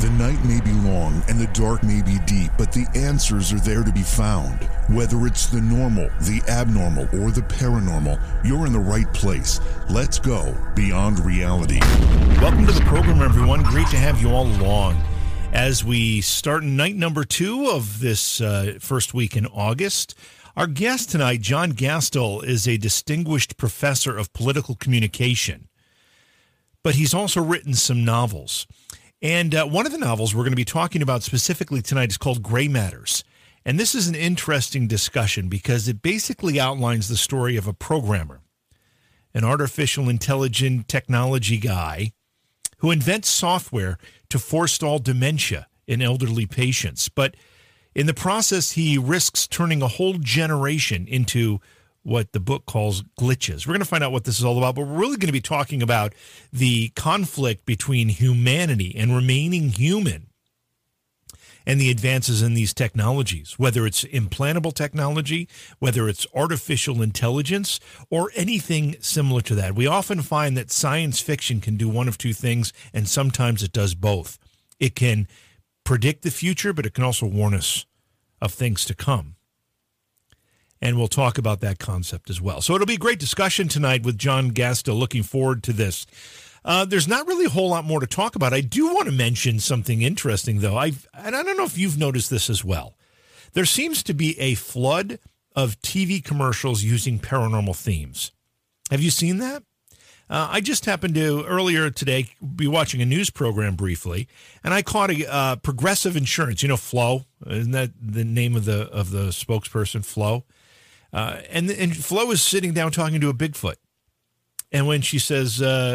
The night may be long and the dark may be deep, but the answers are there to be found. Whether it's the normal, the abnormal, or the paranormal, you're in the right place. Let's go beyond reality. Welcome to the program, everyone. Great to have you all along. As we start night number 2 of this first week in August, our guest tonight, John Gastel, is a distinguished professor of political communication, but he's also written some novels. And one of the novels we're going to be talking about specifically tonight is called Gray Matters. And this is an interesting discussion because it basically outlines the story of a programmer, an artificial intelligent technology guy who invents software to forestall dementia in elderly patients. But in the process, he risks turning a whole generation into what the book calls glitches. We're going to find out what this is all about, but we're really going to be talking about the conflict between humanity and remaining human and the advances in these technologies, whether it's implantable technology, whether it's artificial intelligence, or anything similar to that. We often find that science fiction can do one of two things, and sometimes it does both. It can predict the future, but it can also warn us of things to come. And we'll talk about that concept as well. So it'll be a great discussion tonight with John Gastel. Looking forward to this. There's not really a whole lot more to talk about. I do want to mention something interesting, though. And I don't know if you've noticed this as well. There seems to be a flood of TV commercials using paranormal themes. Have you seen that? I just happened to, earlier today, be watching a news program briefly, and I caught a Progressive Insurance. You know, Flo? Isn't that the name of the spokesperson, Flo? And Flo is sitting down talking to a Bigfoot. And when she says,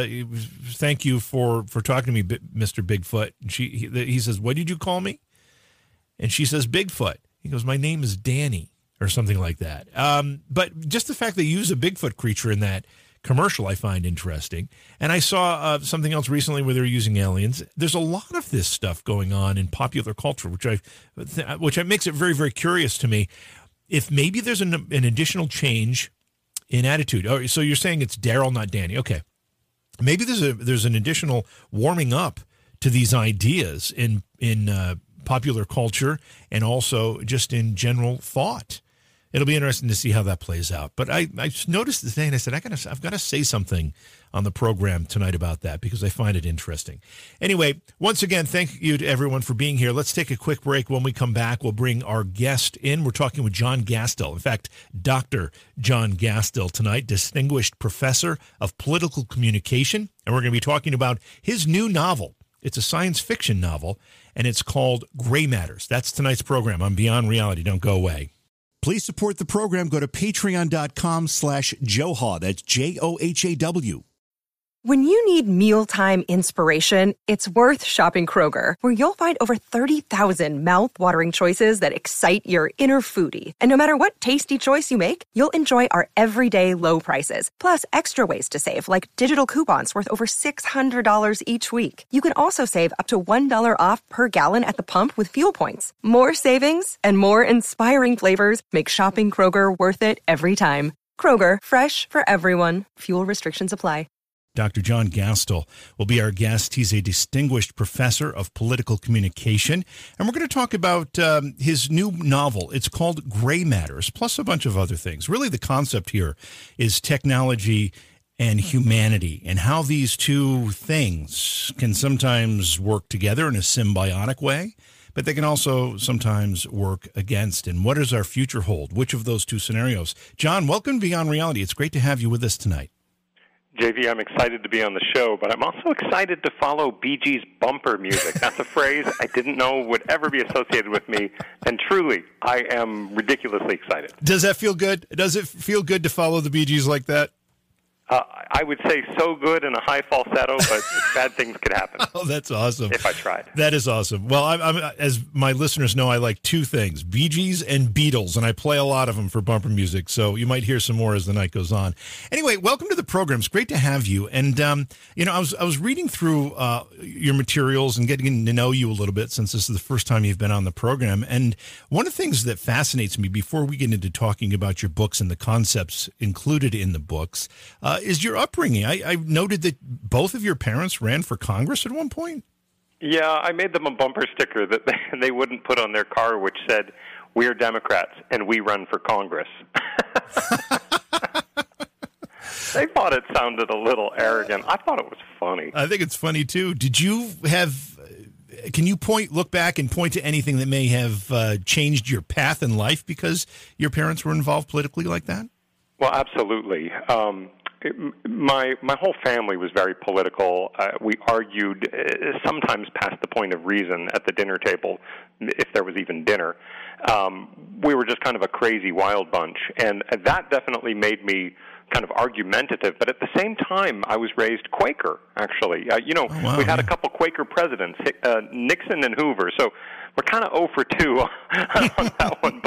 thank you for talking to me, Mr. Bigfoot, and he says, what did you call me? And she says, Bigfoot. He goes, my name is Danny, or something like that. But just the fact they use a Bigfoot creature in that commercial I find interesting. And I saw something else recently where they're using aliens. There's a lot of this stuff going on in popular culture, which makes it very, very curious to me. If maybe there's an additional change in attitude. Oh, so you're saying it's Daryl, not Danny. Okay. Maybe there's an additional warming up to these ideas in popular culture and also just in general thought. It'll be interesting to see how that plays out. But I noticed the thing, and I said, I've got to say something on the program tonight about that because I find it interesting. Anyway, once again, thank you to everyone for being here. Let's take a quick break. When we come back, we'll bring our guest in. We're talking with John Gastel. In fact, Dr. John Gastel tonight, distinguished professor of political communication. And we're going to be talking about his new novel. It's a science fiction novel, and it's called Gray Matters. That's tonight's program on Beyond Reality. Don't go away. Please support the program. Go to patreon.com/Johhaw. That's JOHAW. When you need mealtime inspiration, it's worth shopping Kroger, where you'll find over 30,000 mouth-watering choices that excite your inner foodie. And no matter what tasty choice you make, you'll enjoy our everyday low prices, plus extra ways to save, like digital coupons worth over $600 each week. You can also save up to $1 off per gallon at the pump with fuel points. More savings and more inspiring flavors make shopping Kroger worth it every time. Kroger, fresh for everyone. Fuel restrictions apply. Dr. John Gastel will be our guest. He's a distinguished professor of political communication, and we're going to talk about his new novel. It's called Gray Matters, plus a bunch of other things. Really, the concept here is technology and humanity and how these two things can sometimes work together in a symbiotic way, but they can also sometimes work against. And what does our future hold? Which of those two scenarios? John, welcome to Beyond Reality. It's great to have you with us tonight. JV, I'm excited to be on the show, but I'm also excited to follow Bee Gees bumper music. That's a phrase I didn't know would ever be associated with me, and truly, I am ridiculously excited. Does that feel good? Does it feel good to follow the Bee Gees like that? I would say so good in a high falsetto, but bad things could happen. Oh, that's awesome. If I tried. That is awesome. Well, I'm, as my listeners know, I like two things, Bee Gees and Beatles, and I play a lot of them for bumper music, so you might hear some more as the night goes on. Anyway, welcome to the program. It's great to have you. And, I was reading through your materials and getting to know you a little bit since this is the first time you've been on the program. And one of the things that fascinates me before we get into talking about your books and the concepts included in the books is your upbringing. I noted that both of your parents ran for Congress at one point. Yeah, I made them a bumper sticker that they wouldn't put on their car, which said, "We're Democrats and we run for Congress." They thought it sounded a little arrogant. I thought it was funny. I think it's funny, too. Did you have... Can you look back and point to anything that may have changed your path in life because your parents were involved politically like that? Well, absolutely. My whole family was very political. We argued sometimes past the point of reason at the dinner table, if there was even dinner. We were just kind of a crazy, wild bunch, and that definitely made me kind of argumentative, but at the same time, I was raised Quaker, actually. We had a couple Quaker presidents, Nixon and Hoover, so we're kind of 0 for 2 on that one.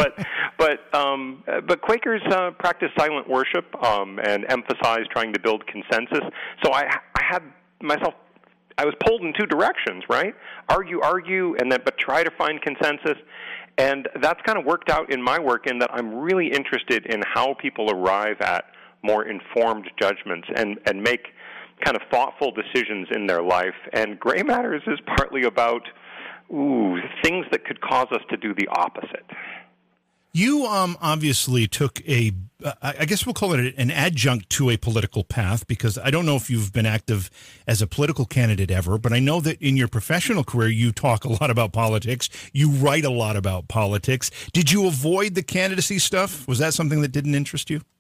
But Quakers practice silent worship and emphasize trying to build consensus. So I had myself, I was pulled in two directions, right? Argue, and then but try to find consensus. And that's kind of worked out in my work in that I'm really interested in how people arrive at more informed judgments and make kind of thoughtful decisions in their life. And Gray Matters is partly about things that could cause us to do the opposite. You obviously took I guess we'll call it an adjunct to a political path, because I don't know if you've been active as a political candidate ever, but I know that in your professional career you talk a lot about politics. You write a lot about politics. Did you avoid the candidacy stuff? Was that something that didn't interest you?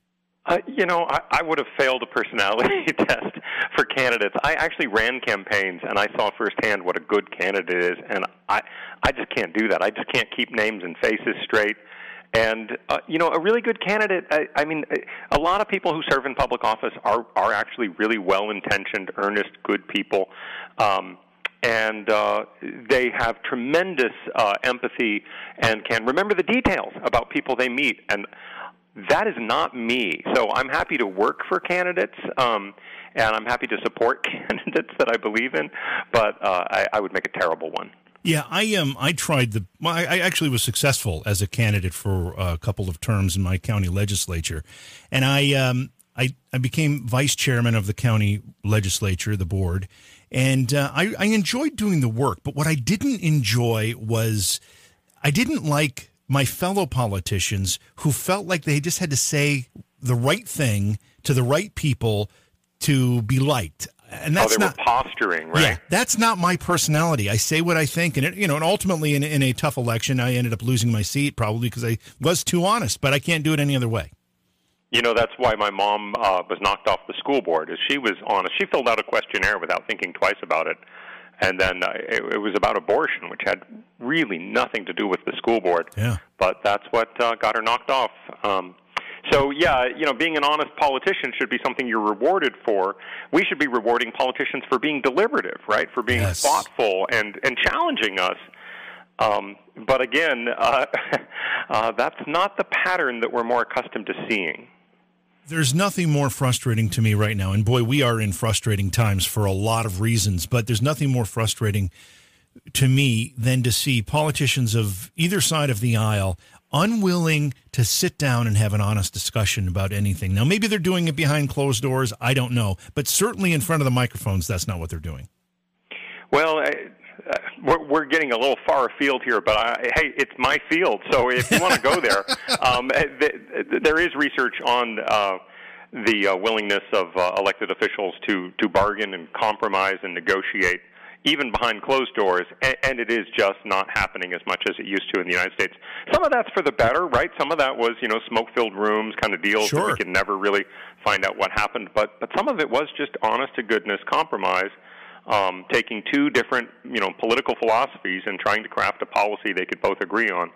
I would have failed a personality test for candidates. I actually ran campaigns, and I saw firsthand what a good candidate is, and I just can't do that. I just can't keep names and faces straight. And, a really good candidate, a lot of people who serve in public office are actually really well-intentioned, earnest, good people. And they have tremendous empathy and can remember the details about people they meet. And that is not me. So I'm happy to work for candidates, and I'm happy to support candidates that I believe in, but I would make a terrible one. Yeah, I tried I actually was successful as a candidate for a couple of terms in my county legislature, and I became vice chairman of the county legislature, the board, and I enjoyed doing the work. But what I didn't enjoy was I didn't like my fellow politicians who felt like they just had to say the right thing to the right people to be liked. And that's they were posturing, right? Yeah, that's not my personality. I say what I think, and and ultimately in a tough election, I ended up losing my seat probably because I was too honest. But I can't do it any other way. That's why my mom was knocked off the school board. Is she was honest. She filled out a questionnaire without thinking twice about it, and then it was about abortion, which had really nothing to do with the school board. Yeah. But that's what got her knocked off. So, being an honest politician should be something you're rewarded for. We should be rewarding politicians for being deliberative, right, for being thoughtful and challenging us. But again, that's not the pattern that we're more accustomed to seeing. There's nothing more frustrating to me right now, and boy, we are in frustrating times for a lot of reasons, but there's nothing more frustrating to me than to see politicians of either side of the aisle unwilling to sit down and have an honest discussion about anything. Now, maybe they're doing it behind closed doors. I don't know. But certainly in front of the microphones, that's not what they're doing. Well, we're getting a little far afield here, but hey, it's my field. So if you want to go there, there is research on the willingness of elected officials to bargain and compromise and negotiate, even behind closed doors, and it is just not happening as much as it used to in the United States. Some of that's for the better, right? Some of that was, smoke-filled rooms kind of deals that we could never really find out what happened. But some of it was just honest-to-goodness compromise, taking two different, political philosophies and trying to craft a policy they could both agree on.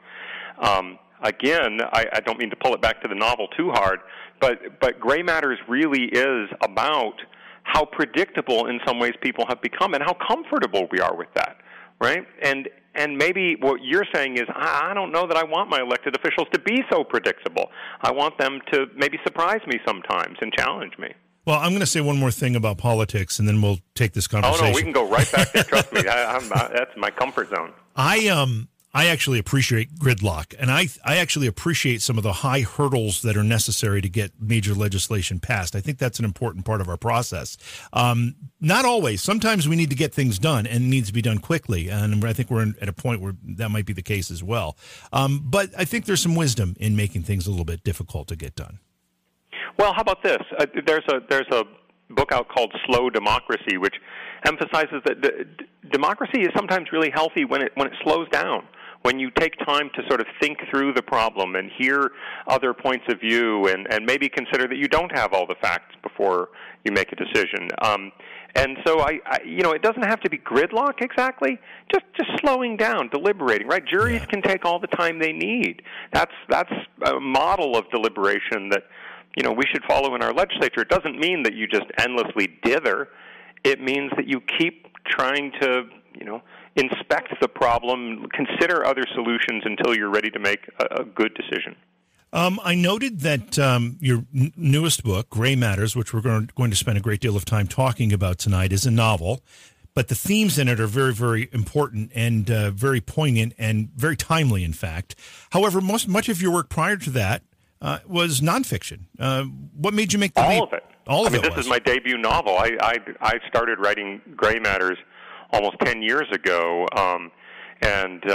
Again, I don't mean to pull it back to the novel too hard, but Gray Matters really is about how predictable in some ways people have become and how comfortable we are with that, right? And maybe what you're saying is, I don't know that I want my elected officials to be so predictable. I want them to maybe surprise me sometimes and challenge me. Well, I'm going to say one more thing about politics, and then we'll take this conversation. Oh, no, we can go right back there. Trust me, that's my comfort zone. I I actually appreciate gridlock, and I actually appreciate some of the high hurdles that are necessary to get major legislation passed. I think that's an important part of our process. Not always. Sometimes we need to get things done, and it needs to be done quickly, and I think we're at a point where that might be the case as well. But I think there's some wisdom in making things a little bit difficult to get done. Well, how about this? There's a book out called Slow Democracy, which emphasizes that democracy is sometimes really healthy when it slows down, when you take time to sort of think through the problem and hear other points of view and maybe consider that you don't have all the facts before you make a decision. And so it doesn't have to be gridlock exactly, just slowing down, deliberating, right? Juries can take all the time they need. That's a model of deliberation that we should follow in our legislature. It doesn't mean that you just endlessly dither. It means that you keep trying to, inspect the problem, consider other solutions until you're ready to make a good decision. I noted that your newest book, Gray Matters, which we're going to spend a great deal of time talking about tonight, is a novel, but the themes in it are very, very important and very poignant and very timely, in fact. However, much of your work prior to that was nonfiction. What made you make the leap? All of it. All of it. This is my debut novel. I started writing Gray Matters almost 10 years ago, and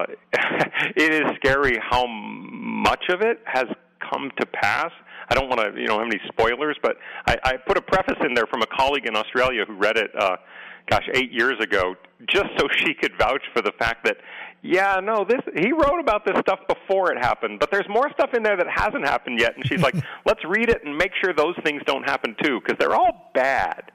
it is scary how much of it has come to pass. I don't want to, have any spoilers, but I put a preface in there from a colleague in Australia who read it, 8 years ago, just so she could vouch for the fact that, he wrote about this stuff before it happened, but there's more stuff in there that hasn't happened yet. And she's like, let's read it and make sure those things don't happen too, because they're all bad.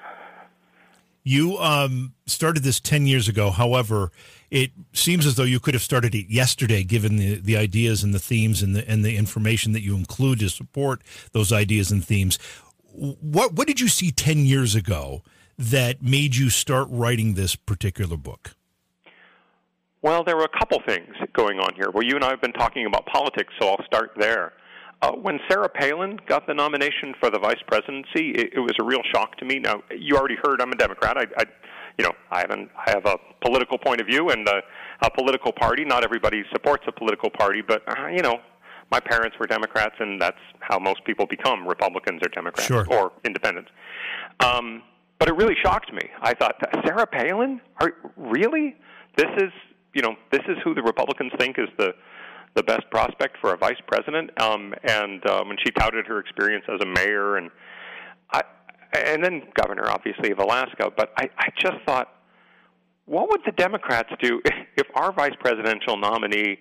You started this 10 years ago. However, it seems as though you could have started it yesterday, given the ideas and the themes and the information that you include to support those ideas and themes. What did you see 10 years ago that made you start writing this particular book? Well, there were a couple things going on here. Well, you and I have been talking about politics, so I'll start there. When Sarah Palin got the nomination for the vice presidency, it was a real shock to me. Now, you already heard I'm a Democrat. I have a political point of view and a political party. Not everybody supports a political party, but my parents were Democrats, and that's how most people become Republicans or Democrats or independents. But it really shocked me. I thought, Sarah Palin? Really? This is who the Republicans think is the best prospect for a vice president. When she touted her experience as a mayor and then governor, obviously, of Alaska. But I just thought, what would the Democrats do if our vice presidential nominee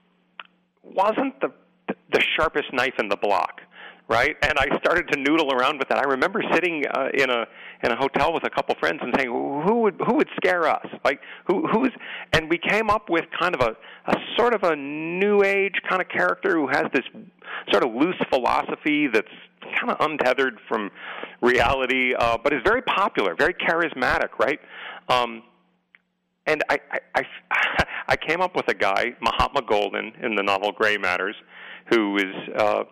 wasn't the sharpest knife in the block? Right, and I started to noodle around with that. I remember sitting in a hotel with a couple friends and saying, "Who would scare us? Like who's?" And we came up with kind of a sort of a new age kind of character who has this sort of loose philosophy that's kind of untethered from reality, but is very popular, very charismatic, right? And I came up with a guy, Mahatma Golden, in the novel Gray Matters, who is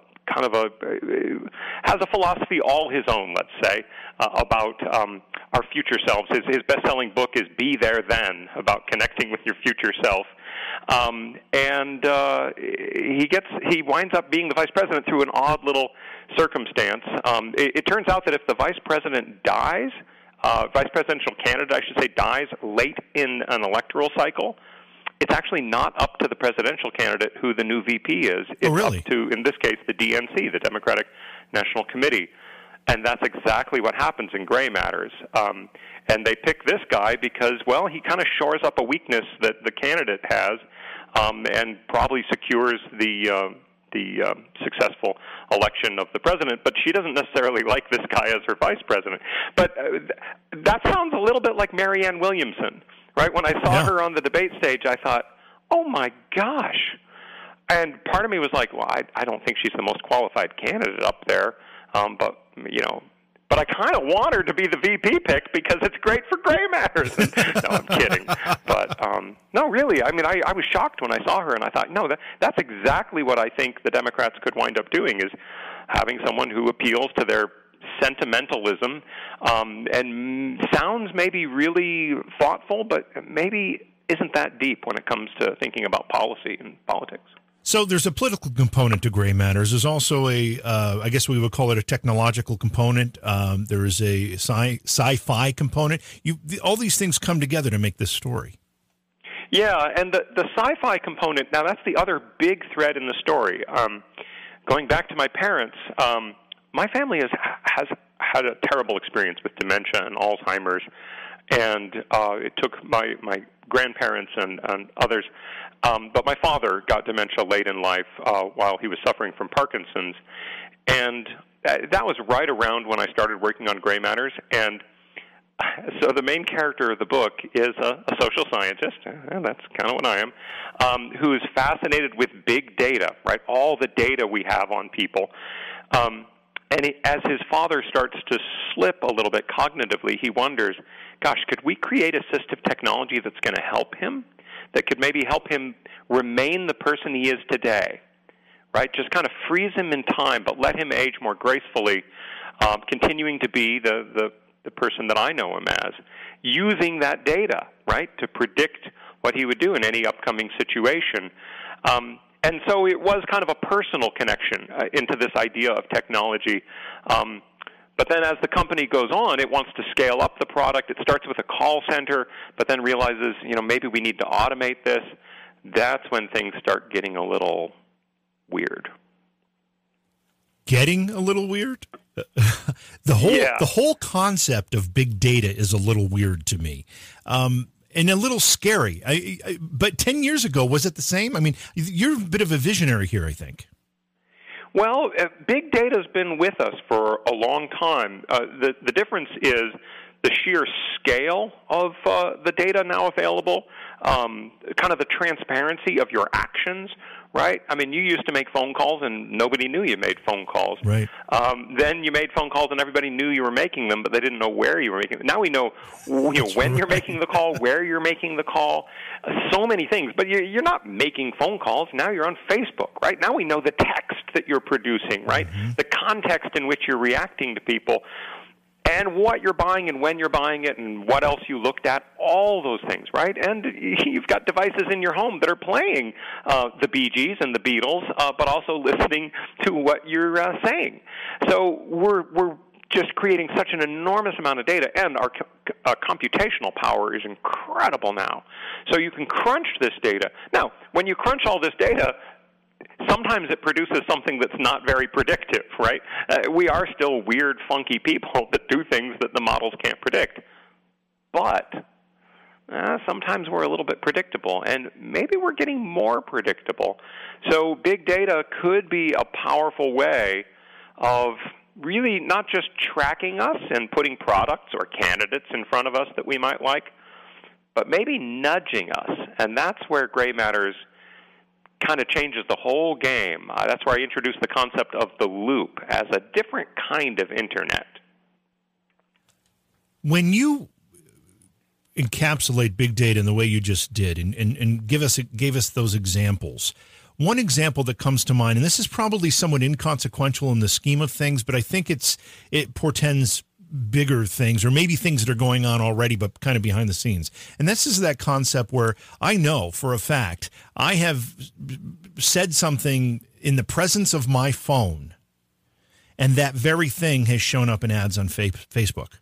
has a philosophy all his own, let's say, about our future selves. His best-selling book is Be There Then, about connecting with your future self. He winds up being the vice president through an odd little circumstance. It turns out that if the vice president dies, vice presidential candidate, I should say, dies late in an electoral cycle, it's actually not up to the presidential candidate who the new VP is. It's up to, in this case, the DNC, the Democratic National Committee. And that's exactly what happens in Gray Matters. And they pick this guy because, well, he kind of shores up a weakness that the candidate has and probably secures the successful election of the president, but she doesn't necessarily like this guy as her vice president. But that sounds a little bit like Marianne Williamson. Right, when I saw her on the debate stage, I thought, oh, my gosh. And part of me was like, well, I don't think she's the most qualified candidate up there. But I kind of want her to be the VP pick because it's great for Gray Matters. No, I'm kidding. But, no, really, I mean, I was shocked when I saw her, and I thought, no, that's exactly what I think the Democrats could wind up doing, is having someone who appeals to their sentimentalism and sounds maybe really thoughtful, but maybe isn't that deep when it comes to thinking about policy and politics. So there's a political component to Gray Matters. There's also I guess we would call it a technological component. There is a sci-fi component. All these things come together to make this story. Yeah, and the sci-fi component, now that's the other big thread in the story. Going back to my parents, my family has had a terrible experience with dementia and Alzheimer's, and it took my grandparents and others. But my father got dementia late in life while he was suffering from Parkinson's. And that was right around when I started working on Gray Matters. And so the main character of the book is a social scientist, and that's kind of what I am, who is fascinated with big data, right? All the data we have on people. As his father starts to slip a little bit cognitively, he wonders, gosh, could we create assistive technology that's going to help him, that could maybe help him remain the person he is today, right? Just kind of freeze him in time, but let him age more gracefully, continuing to be the person that I know him as, using that data, right, to predict what he would do in any upcoming situation. And so it was kind of a personal connection into this idea of technology. But then as the company goes on, it wants to scale up the product. It starts with a call center, but then realizes, maybe we need to automate this. That's when things start getting a little weird. Getting a little weird? The whole concept of big data is a little weird to me. And a little scary. But 10 years ago, was it the same? I mean, you're a bit of a visionary here, I think. Well, big data's been with us for a long time. The difference is the sheer scale of the data now available, kind of the transparency of your actions, right? I mean, you used to make phone calls and nobody knew you made phone calls. Right. Then you made phone calls and everybody knew you were making them, but they didn't know where you were making them. Now we know, when you're making the call, where you're making the call, so many things. But you're not making phone calls. Now you're on Facebook, right? Now we know the text that you're producing, right? Mm-hmm. The context in which you're reacting to people, and what you're buying and when you're buying it and what else you looked at, all those things, right? And you've got devices in your home that are playing the Bee Gees and the Beatles, but also listening to what you're saying. So we're just creating such an enormous amount of data, and our computational power is incredible now. So you can crunch this data. Now, when you crunch all this data, sometimes it produces something that's not very predictive, right? We are still weird, funky people that do things that the models can't predict. But sometimes we're a little bit predictable, and maybe we're getting more predictable. So big data could be a powerful way of really not just tracking us and putting products or candidates in front of us that we might like, but maybe nudging us. And that's where Gray Matters kind of changes the whole game. That's where I introduced the concept of the loop as a different kind of internet. When you encapsulate big data in the way you just did and gave us those examples, one example that comes to mind, and this is probably somewhat inconsequential in the scheme of things, but I think it portends bigger things, or maybe things that are going on already, but kind of behind the scenes. And this is that concept where I know for a fact I have said something in the presence of my phone, and that very thing has shown up in ads on Facebook.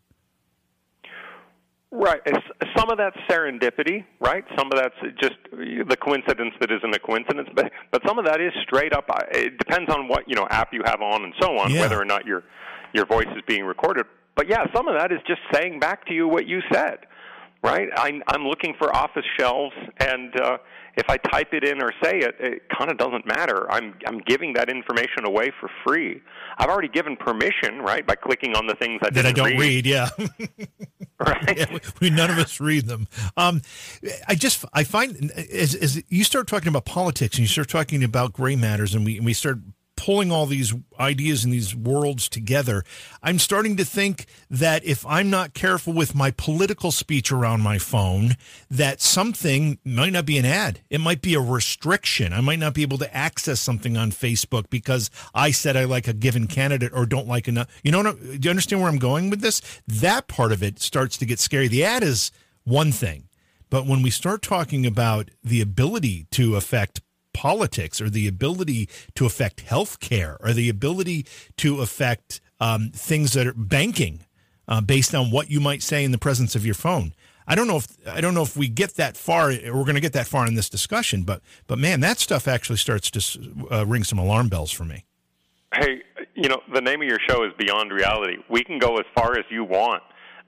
Right. Some of that's serendipity, right? Some of that's just the coincidence that isn't a coincidence, but some of that is straight up. It depends on what app you have on and so on, whether or not your voice is being recorded. But yeah, some of that is just saying back to you what you said, right? I'm looking for office shelves, and if I type it in or say it, it kind of doesn't matter. I'm giving that information away for free. I've already given permission, right, by clicking on the things I don't read. Yeah. Right. Yeah, none of us read them. I find as you start talking about politics and you start talking about Gray Matters, and we start pulling all these ideas and these worlds together, I'm starting to think that if I'm not careful with my political speech around my phone, that something might not be an ad. It might be a restriction. I might not be able to access something on Facebook because I said I like a given candidate or don't like enough. Do you understand where I'm going with this? That part of it starts to get scary. The ad is one thing, But when we start talking about the ability to affect politics, or the ability to affect healthcare, or the ability to affect things that are banking, based on what you might say in the presence of your phone, I don't know if we get that far, or we're going to get that far in this discussion. But man, that stuff actually starts to ring some alarm bells for me. Hey, the name of your show is Beyond Reality. We can go as far as you want.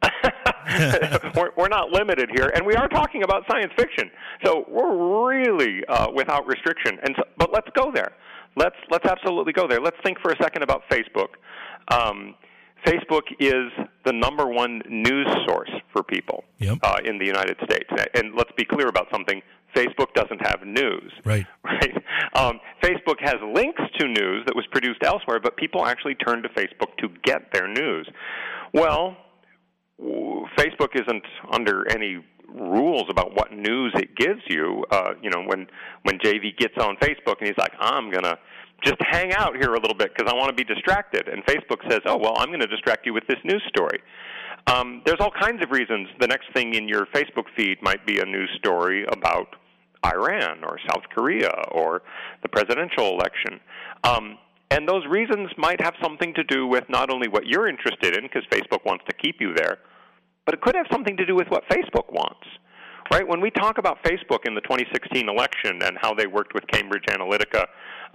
We're not limited here, and we are talking about science fiction, so we're really without restriction. But let's go there. Let's absolutely go there. Let's think for a second about Facebook. Facebook is the number one news source for people in the United States. And let's be clear about something. Facebook doesn't have news. Right? Facebook has links to news that was produced elsewhere, but people actually turn to Facebook to get their news. Well, Facebook isn't under any rules about what news it gives you. When JV gets on Facebook and he's like, I'm going to just hang out here a little bit because I want to be distracted. And Facebook says, oh, well, I'm going to distract you with this news story. There's all kinds of reasons. The next thing in your Facebook feed might be a news story about Iran or South Korea or the presidential election. And those reasons might have something to do with not only what you're interested in, because Facebook wants to keep you there, but it could have something to do with what Facebook wants. Right? When we talk about Facebook in the 2016 election and how they worked with Cambridge Analytica,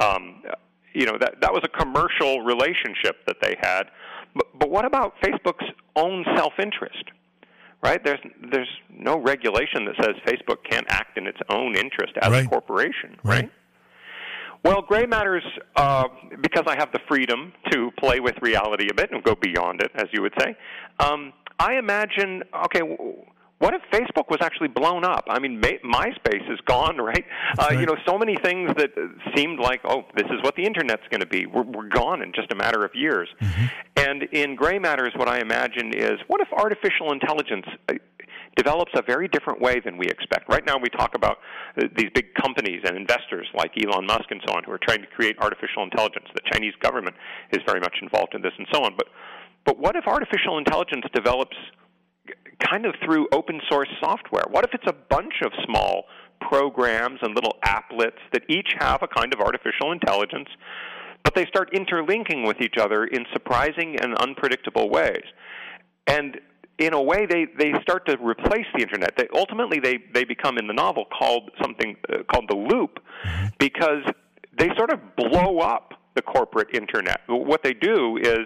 that was a commercial relationship that they had. But what about Facebook's own self-interest? Right? There's no regulation that says Facebook can't act in its own interest as a corporation. Right? Well, Gray Matters, because I have the freedom to play with reality a bit and go beyond it, as you would say, I imagine, okay, what if Facebook was actually blown up? I mean, MySpace is gone, right? So many things that seemed like, oh, this is what the Internet's going to be. We're gone in just a matter of years. Mm-hmm. And in Gray Matters, what I imagine is, what if artificial intelligence develops a very different way than we expect? Right now we talk about these big companies and investors like Elon Musk and so on who are trying to create artificial intelligence. The Chinese government is very much involved in this and so on. But what if artificial intelligence develops kind of through open source software? What if it's a bunch of small programs and little applets that each have a kind of artificial intelligence, but they start interlinking with each other in surprising and unpredictable ways? And in a way, they start to replace the Internet. They become, in the novel, called something called the loop, because they sort of blow up the corporate Internet. What they do is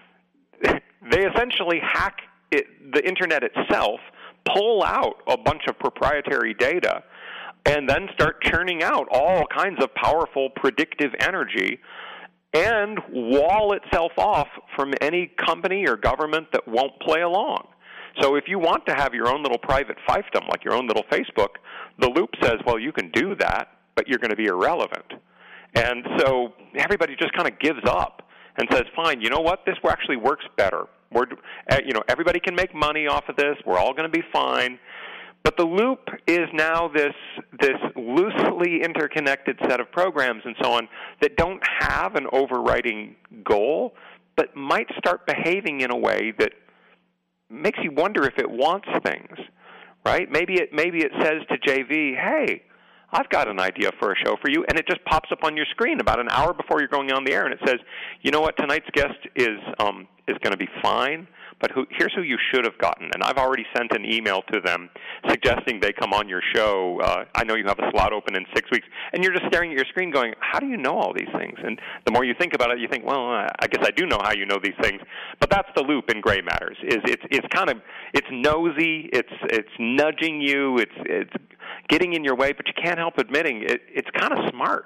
they essentially hack the Internet itself, pull out a bunch of proprietary data, and then start churning out all kinds of powerful predictive energy and wall itself off from any company or government that won't play along. So if you want to have your own little private fiefdom, like your own little Facebook, the loop says, well, you can do that, but you're going to be irrelevant. And so everybody just kind of gives up and says, fine, you know what, this actually works better. Everybody can make money off of this. We're all going to be fine. But the loop is now this loosely interconnected set of programs and so on that don't have an overriding goal, but might start behaving in a way that makes you wonder if it wants things, right? Maybe it says to JV, hey, I've got an idea for a show for you, and it just pops up on your screen about an hour before you're going on the air, and it says, you know what, tonight's guest is going to be fine, but here's who you should have gotten. And I've already sent an email to them suggesting they come on your show. I know you have a slot open in 6 weeks. And you're just staring at your screen going, how do you know all these things? And the more you think about it, you think, well, I guess I do know how you know these things. But that's the loop in Gray Matters. It's nosy, it's nudging you, it's getting in your way, but you can't help admitting it's kind of smart.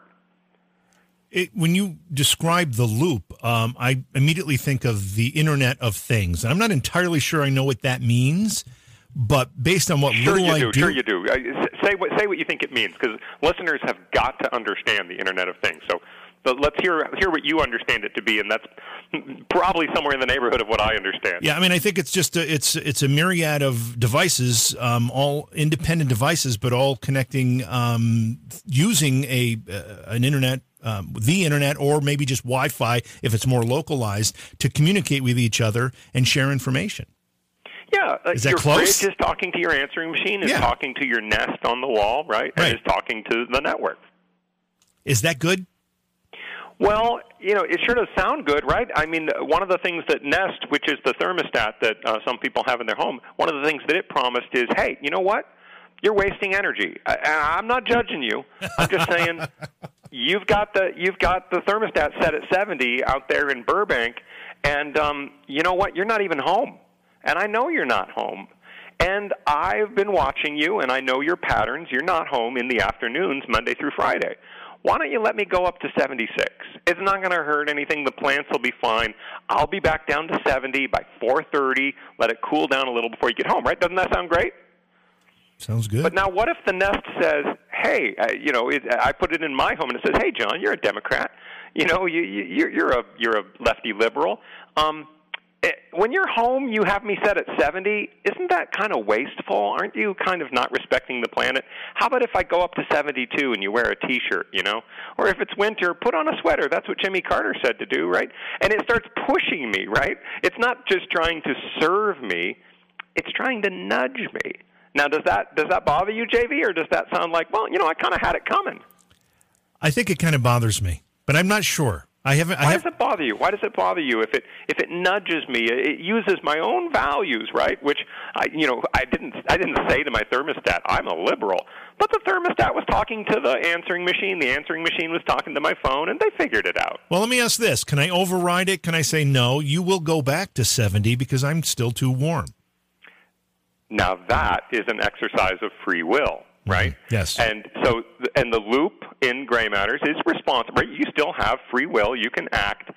When you describe the loop, I immediately think of the Internet of Things. And I'm not entirely sure I know what that means, but based on what Sure you do. Say what you think it means, because listeners have got to understand the Internet of Things. So let's hear what you understand it to be, and that's probably somewhere in the neighborhood of what I understand. Yeah, I mean, I think it's just it's a myriad of devices, all independent devices, but all connecting using an internet. The Internet, or maybe just Wi-Fi if it's more localized, to communicate with each other and share information. Yeah, Is that your close? fridge is talking to your answering machine, is Yeah. talking to your Nest on the wall, right? And is talking to the network. Is that good? Well, it sure does sound good, right? I mean, one of the things that Nest, which is the thermostat that some people have in their home, one of the things that it promised is, hey, you know what? You're wasting energy. I'm not judging you. I'm just saying you've got the thermostat set at 70 out there in Burbank, and you know what? You're not even home. And I know you're not home. And I've been watching you, and I know your patterns. You're not home in the afternoons, Monday through Friday. Why don't you let me go up to 76? It's not going to hurt anything. The plants will be fine. I'll be back down to 70 by 4:30. Let it cool down a little before you get home, right? Doesn't that sound great? Sounds good. But now what if the Nest says, hey, I put it in my home, and it says, hey, John, you're a Democrat. You're a lefty liberal. When you're home, you have me set at 70. Isn't that kind of wasteful? Aren't you kind of not respecting the planet? How about if I go up to 72 and you wear a T-shirt, Or if it's winter, put on a sweater. That's what Jimmy Carter said to do, right? And it starts pushing me, right? It's not just trying to serve me. It's trying to nudge me. Now, does that bother you, JV, or does that sound like, well, I kind of had it coming? I think it kind of bothers me, but I'm not sure. Why does it bother you? Why does it bother you if it nudges me? It uses my own values, right? Which I didn't say to my thermostat, I'm a liberal, but the thermostat was talking to the answering machine. The answering machine was talking to my phone, and they figured it out. Well, let me ask this: can I override it? Can I say no? You will go back to 70 because I'm still too warm. Now that is an exercise of free will. Right? Yes. And the loop in Gray Matters is responsible. Right? You still have free will. You can act.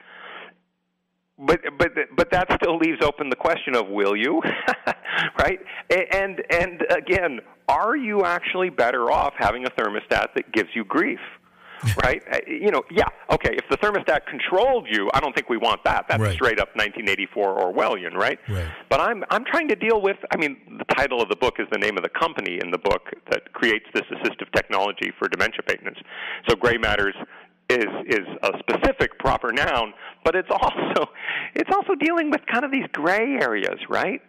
But that still leaves open the question of will you? Right? And again, are you actually better off having a thermostat that gives you grief? Right? Yeah, okay, if the thermostat controlled you, I don't think we want that. That's right. Straight up 1984 Orwellian, right? But I'm trying to deal with, the title of the book is the name of the company in the book that creates this assistive technology for dementia patients. So Gray Matters is a specific proper noun, but it's also dealing with kind of these gray areas, right?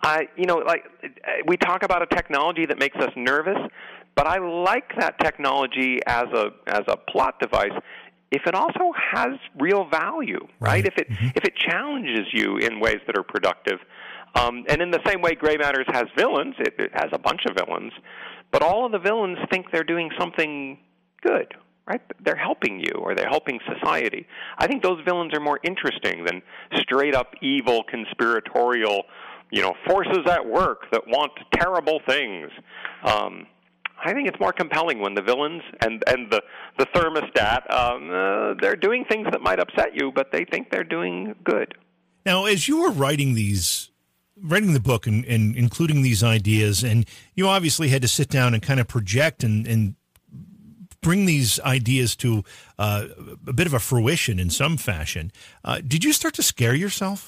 We talk about a technology that makes us nervous, but I like that technology as a plot device if it also has real value, right? If it challenges you in ways that are productive. And in the same way Gray Matters has villains, it has a bunch of villains, but all of the villains think they're doing something good, right? They're helping you or they're helping society. I think those villains are more interesting than straight-up evil, conspiratorial, forces at work that want terrible things. I think it's more compelling when the villains and the thermostat, they're doing things that might upset you, but they think they're doing good. Now, as you were writing the book and including these ideas, and you obviously had to sit down and kind of project and bring these ideas to a bit of a fruition in some fashion, did you start to scare yourself?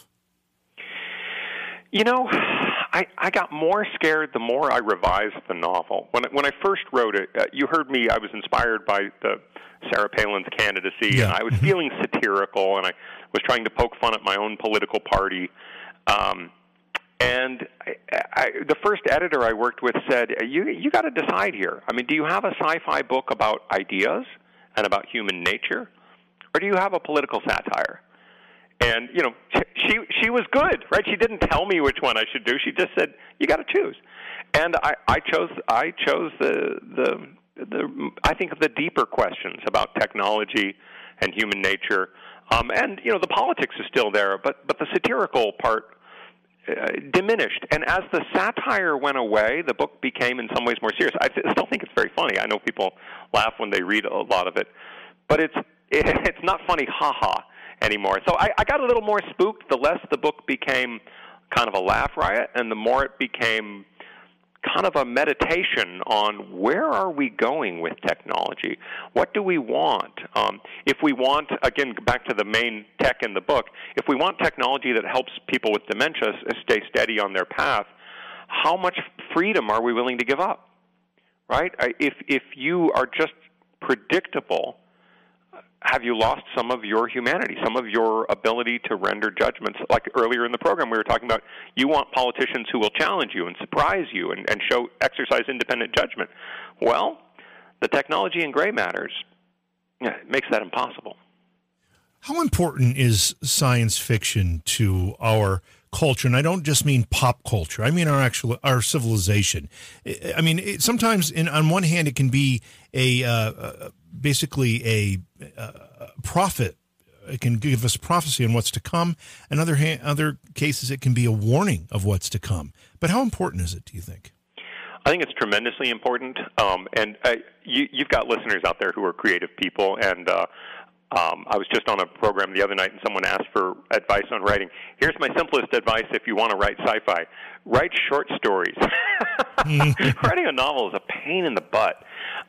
I got more scared the more I revised the novel. When I first wrote it, you heard me, I was inspired by Sarah Palin's candidacy, and I was feeling satirical, and I was trying to poke fun at my own political party. And the first editor I worked with said, you got to decide here. Do you have a sci-fi book about ideas and about human nature, or do you have a political satire? And, she was good, right? She didn't tell me which one I should do. She just said, you got to choose. And I chose the I think of the deeper questions about technology and human nature. And, the politics is still there, but the satirical part diminished. And as the satire went away, the book became in some ways more serious. I still think it's very funny. I know people laugh when they read a lot of it. But it's not funny, ha-ha, anymore. So I got a little more spooked the less the book became kind of a laugh riot and the more it became kind of a meditation on where are we going with technology? What do we want? If we want, again, back to the main tech in the book, if we want technology that helps people with dementia stay steady on their path, how much freedom are we willing to give up? Right? If you are just predictable, have you lost some of your humanity, some of your ability to render judgments? Like earlier in the program, we were talking about you want politicians who will challenge you and surprise you and exercise independent judgment. Well, the technology in gray matters makes that impossible. How important is science fiction to our culture? And I don't just mean pop culture. I mean our civilization. I mean, sometimes on one hand, it can be basically a prophet. It can give us prophecy on what's to come. In other cases, it can be a warning of what's to come. But how important is it, do you think? I think it's tremendously important. You've got listeners out there who are creative people, and I was just on a program the other night, and someone asked for advice on writing. Here's my simplest advice if you want to write sci-fi. Write short stories. Writing a novel is a pain in the butt.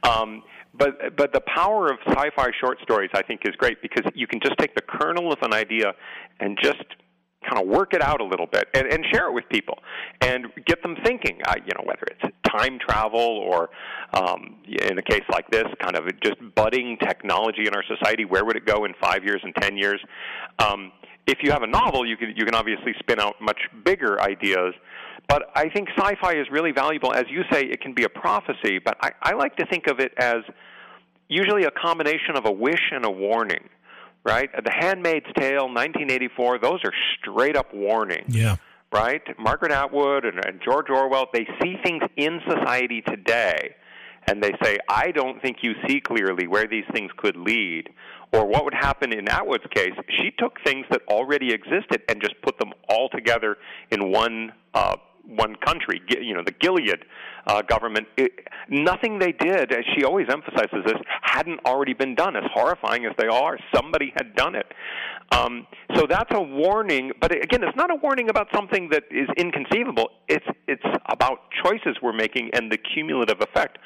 But the power of sci-fi short stories, I think, is great because you can just take the kernel of an idea and just kind of work it out a little bit and share it with people and get them thinking, whether it's time travel or, in a case like this, kind of just budding technology in our society. Where would it go in 5 years and 10 years? If you have a novel, you can obviously spin out much bigger ideas. But I think sci-fi is really valuable. As you say, it can be a prophecy, but I like to think of it as usually a combination of a wish and a warning. Right? The Handmaid's Tale, 1984, those are straight-up warnings. Yeah. Right? Margaret Atwood and George Orwell, they see things in society today, and they say, I don't think you see clearly where these things could lead. Or what would happen in Atwood's case, she took things that already existed and just put them all together in one country, the Gilead government. Nothing they did, as she always emphasizes this, hadn't already been done. As horrifying as they are, somebody had done it. So that's a warning, but again, it's not a warning about something that is inconceivable. It's about choices we're making and the cumulative effect.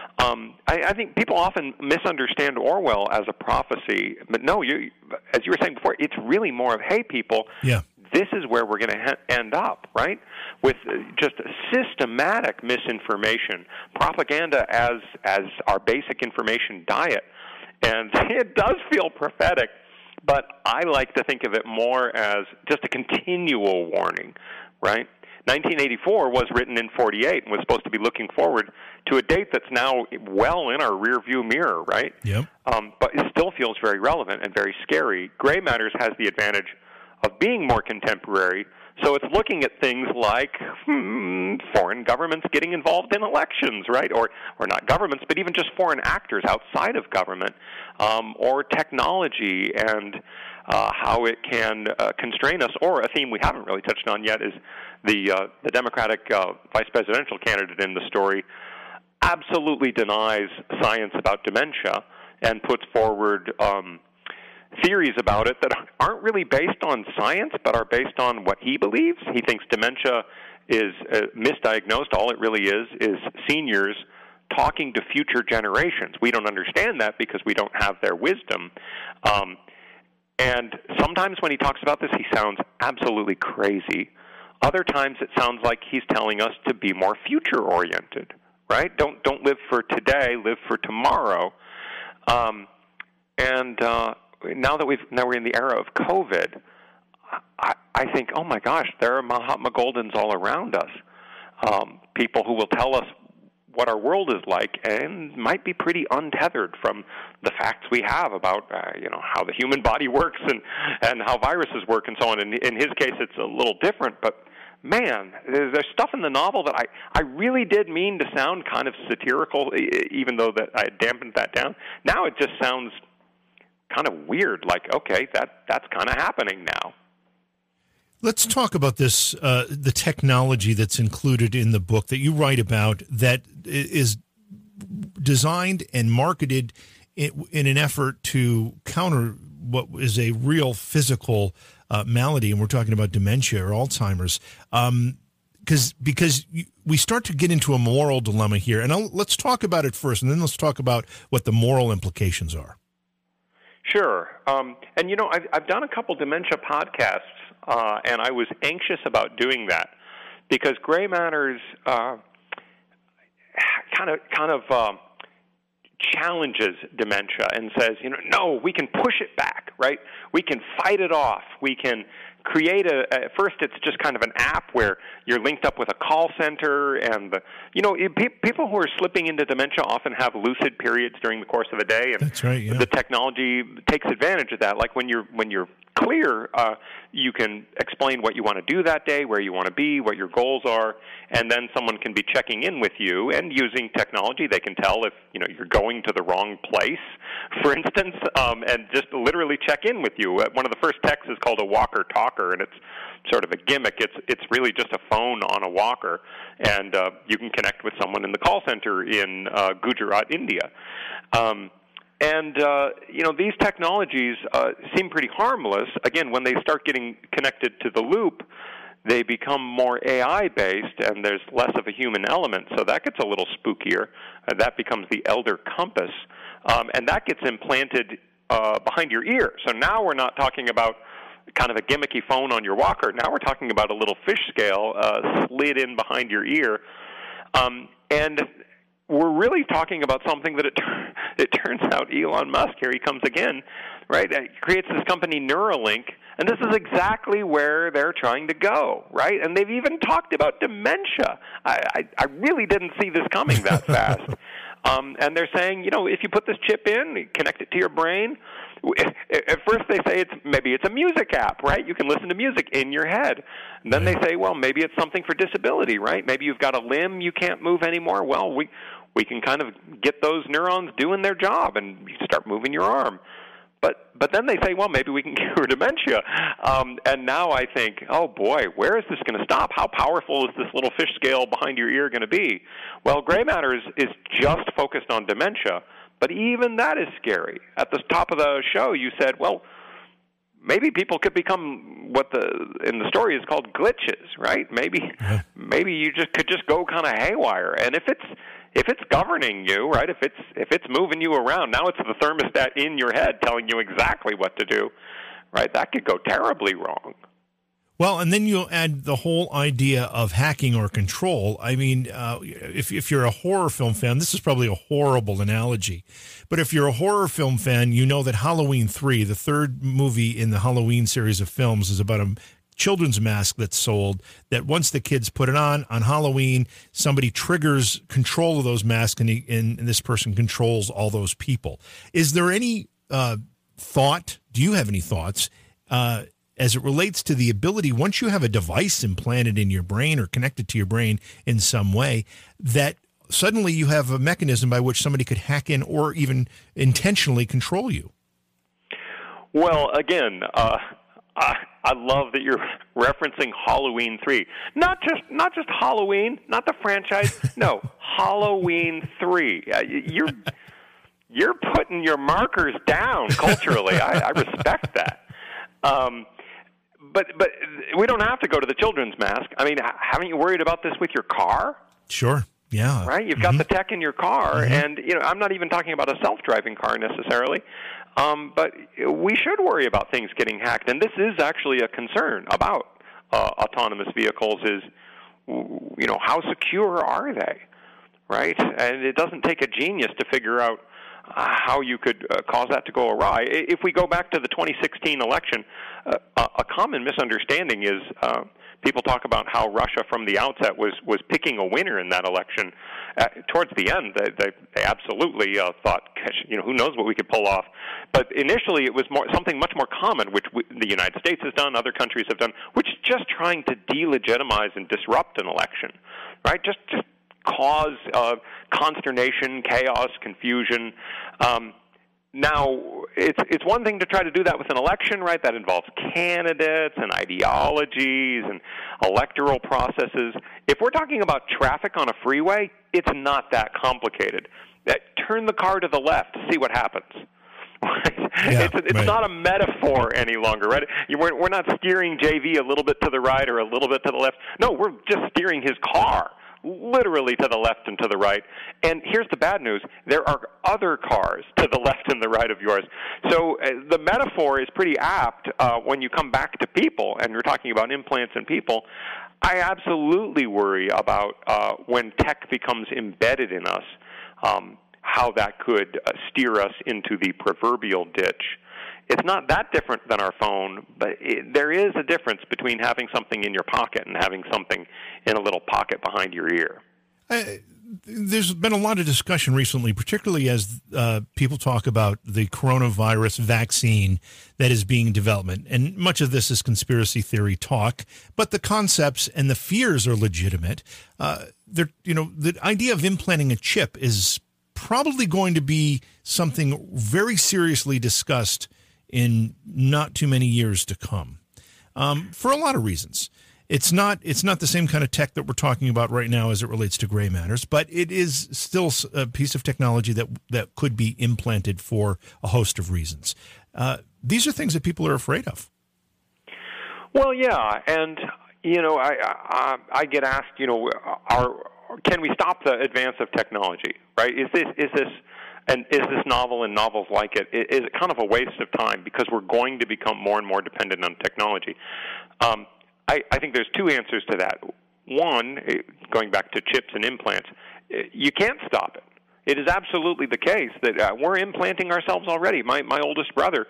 I think people often misunderstand Orwell as a prophecy, but no, as you were saying before, it's really more of, hey, people, this is where we're going to end up, right? With just systematic misinformation, propaganda as our basic information diet. And it does feel prophetic, but I like to think of it more as just a continual warning, right? 1984 was written in 48 and was supposed to be looking forward to a date that's now well in our rearview mirror, right? Yep. But it still feels very relevant and very scary. Gray Matters has the advantage of being more contemporary, so it's looking at things like foreign governments getting involved in elections, right? Or not governments, but even just foreign actors outside of government, or technology and how it can constrain us. Or a theme we haven't really touched on yet is the Democratic vice presidential candidate in the story absolutely denies science about dementia and puts forward theories about it that aren't really based on science, but are based on what he believes. He thinks dementia is misdiagnosed. All it really is seniors talking to future generations. We don't understand that because we don't have their wisdom. And sometimes when he talks about this, he sounds absolutely crazy. Other times it sounds like he's telling us to be more future-oriented, right? Don't live for today, live for tomorrow. Now we're in the era of COVID, I think, oh my gosh, there are Mahatma Goldens all around us. People who will tell us what our world is like and might be pretty untethered from the facts we have about how the human body works and how viruses work and so on. In his case, it's a little different, but man, there's stuff in the novel that I really did mean to sound kind of satirical, even though that I dampened that down. Now it just sounds kind of weird, like, okay, that's kind of happening now. Let's talk about this, the technology that's included in the book that you write about that is designed and marketed in an effort to counter what is a real physical malady, and we're talking about dementia or Alzheimer's. Because we start to get into a moral dilemma here. And let's talk about it first, and then let's talk about what the moral implications are. Sure. And, I've done a couple dementia podcasts, and I was anxious about doing that because Gray Matters kind of challenges dementia and says, no, we can push it back, right? We can fight it off. We can create first it's just kind of an app where you're linked up with a call center, and people who are slipping into dementia often have lucid periods during the course of a day, and that's right, yeah. The technology takes advantage of that. Like when you're clear, you can explain what you want to do that day, where you want to be, what your goals are, and then someone can be checking in with you, and using technology they can tell if you're going to the wrong place, for instance, and just literally check in with you. One of the first texts is called a walker talker, and it's sort of a gimmick. It's really just a phone on a walker, and you can connect with someone in the call center in Gujarat, India. These technologies seem pretty harmless. Again, when they start getting connected to the loop, they become more AI-based, and there's less of a human element, so that gets a little spookier. That becomes the elder compass, and that gets implanted behind your ear. So now we're not talking about kind of a gimmicky phone on your walker. Now we're talking about a little fish scale slid in behind your ear. And we're really talking about something that it turns out Elon Musk, here he comes again, right? Creates this company Neuralink, and this is exactly where they're trying to go, right? And they've even talked about dementia. I really didn't see this coming that fast. And they're saying, if you put this chip in, connect it to your brain. At first they say maybe it's a music app, right? You can listen to music in your head. And then they say, well, maybe it's something for disability, right? Maybe you've got a limb you can't move anymore. Well, we can kind of get those neurons doing their job, and you start moving your arm. But then they say, well, maybe we can cure dementia. And now I think, oh, boy, where is this going to stop? How powerful is this little fish scale behind your ear going to be? Well, Gray Matter is just focused on dementia, but even that is scary. At the top of the show, you said, well, maybe people could become what in the story is called glitches, right? Maybe you could just go kind of haywire. And if it's governing you, right? If it's moving you around, now it's the thermostat in your head telling you exactly what to do, right? That could go terribly wrong. Well, and then you'll add the whole idea of hacking or control. I mean, if you're a horror film fan, this is probably a horrible analogy, but if you're a horror film fan, you know that Halloween 3, the third movie in the Halloween series of films, is about a children's mask that's sold, that once the kids put it on Halloween, somebody triggers control of those masks, and this person controls all those people. Is there any thought, do you have any thoughts, as it relates to the ability, once you have a device implanted in your brain or connected to your brain in some way, that suddenly you have a mechanism by which somebody could hack in or even intentionally control you? Well, again, I love that you're referencing Halloween 3. Not just Halloween, not the franchise. No, Halloween 3. You're putting your markers down culturally. I respect that. But we don't have to go to the children's mask. I mean, haven't you worried about this with your car? Sure. Yeah. Right? You've got the tech in your car, and I'm not even talking about a self-driving car necessarily. But we should worry about things getting hacked, and this is actually a concern about autonomous vehicles is, how secure are they, right? And it doesn't take a genius to figure out how you could cause that to go awry. If we go back to the 2016 election, a common misunderstanding is people talk about how Russia from the outset was picking a winner in that election. Towards the end, they absolutely thought, who knows what we could pull off. But initially, it was something much more common, which the United States has done, other countries have done, which is just trying to delegitimize and disrupt an election, right? Just cause consternation, chaos, confusion. Now, it's one thing to try to do that with an election, right? That involves candidates and ideologies and electoral processes. If we're talking about traffic on a freeway, it's not that complicated. Turn the car to the left, see what happens. Yeah, it's not a metaphor any longer, right? We're not steering JV a little bit to the right or a little bit to the left. No, we're just steering his car literally to the left and to the right. And here's the bad news. There are other cars to the left and the right of yours. So the metaphor is pretty apt when you come back to people, and you're talking about implants in people. I absolutely worry about when tech becomes embedded in us. how that could steer us into the proverbial ditch. It's not that different than our phone, but there is a difference between having something in your pocket and having something in a little pocket behind your ear. There's been a lot of discussion recently, particularly as people talk about the coronavirus vaccine that is being developed. And much of this is conspiracy theory talk, but the concepts and the fears are legitimate. The idea of implanting a chip is probably going to be something very seriously discussed in not too many years to come, for a lot of reasons. It's not the same kind of tech that we're talking about right now as it relates to gray matters, but it is still a piece of technology that could be implanted for a host of reasons. These are things that people are afraid of. Well, yeah, and I get asked, can we stop the advance of technology? Right? Is this novel and novels like it? Is it kind of a waste of time because we're going to become more and more dependent on technology? I think there's two answers to that. One, going back to chips and implants, you can't stop it. It is absolutely the case that we're implanting ourselves already. My oldest brother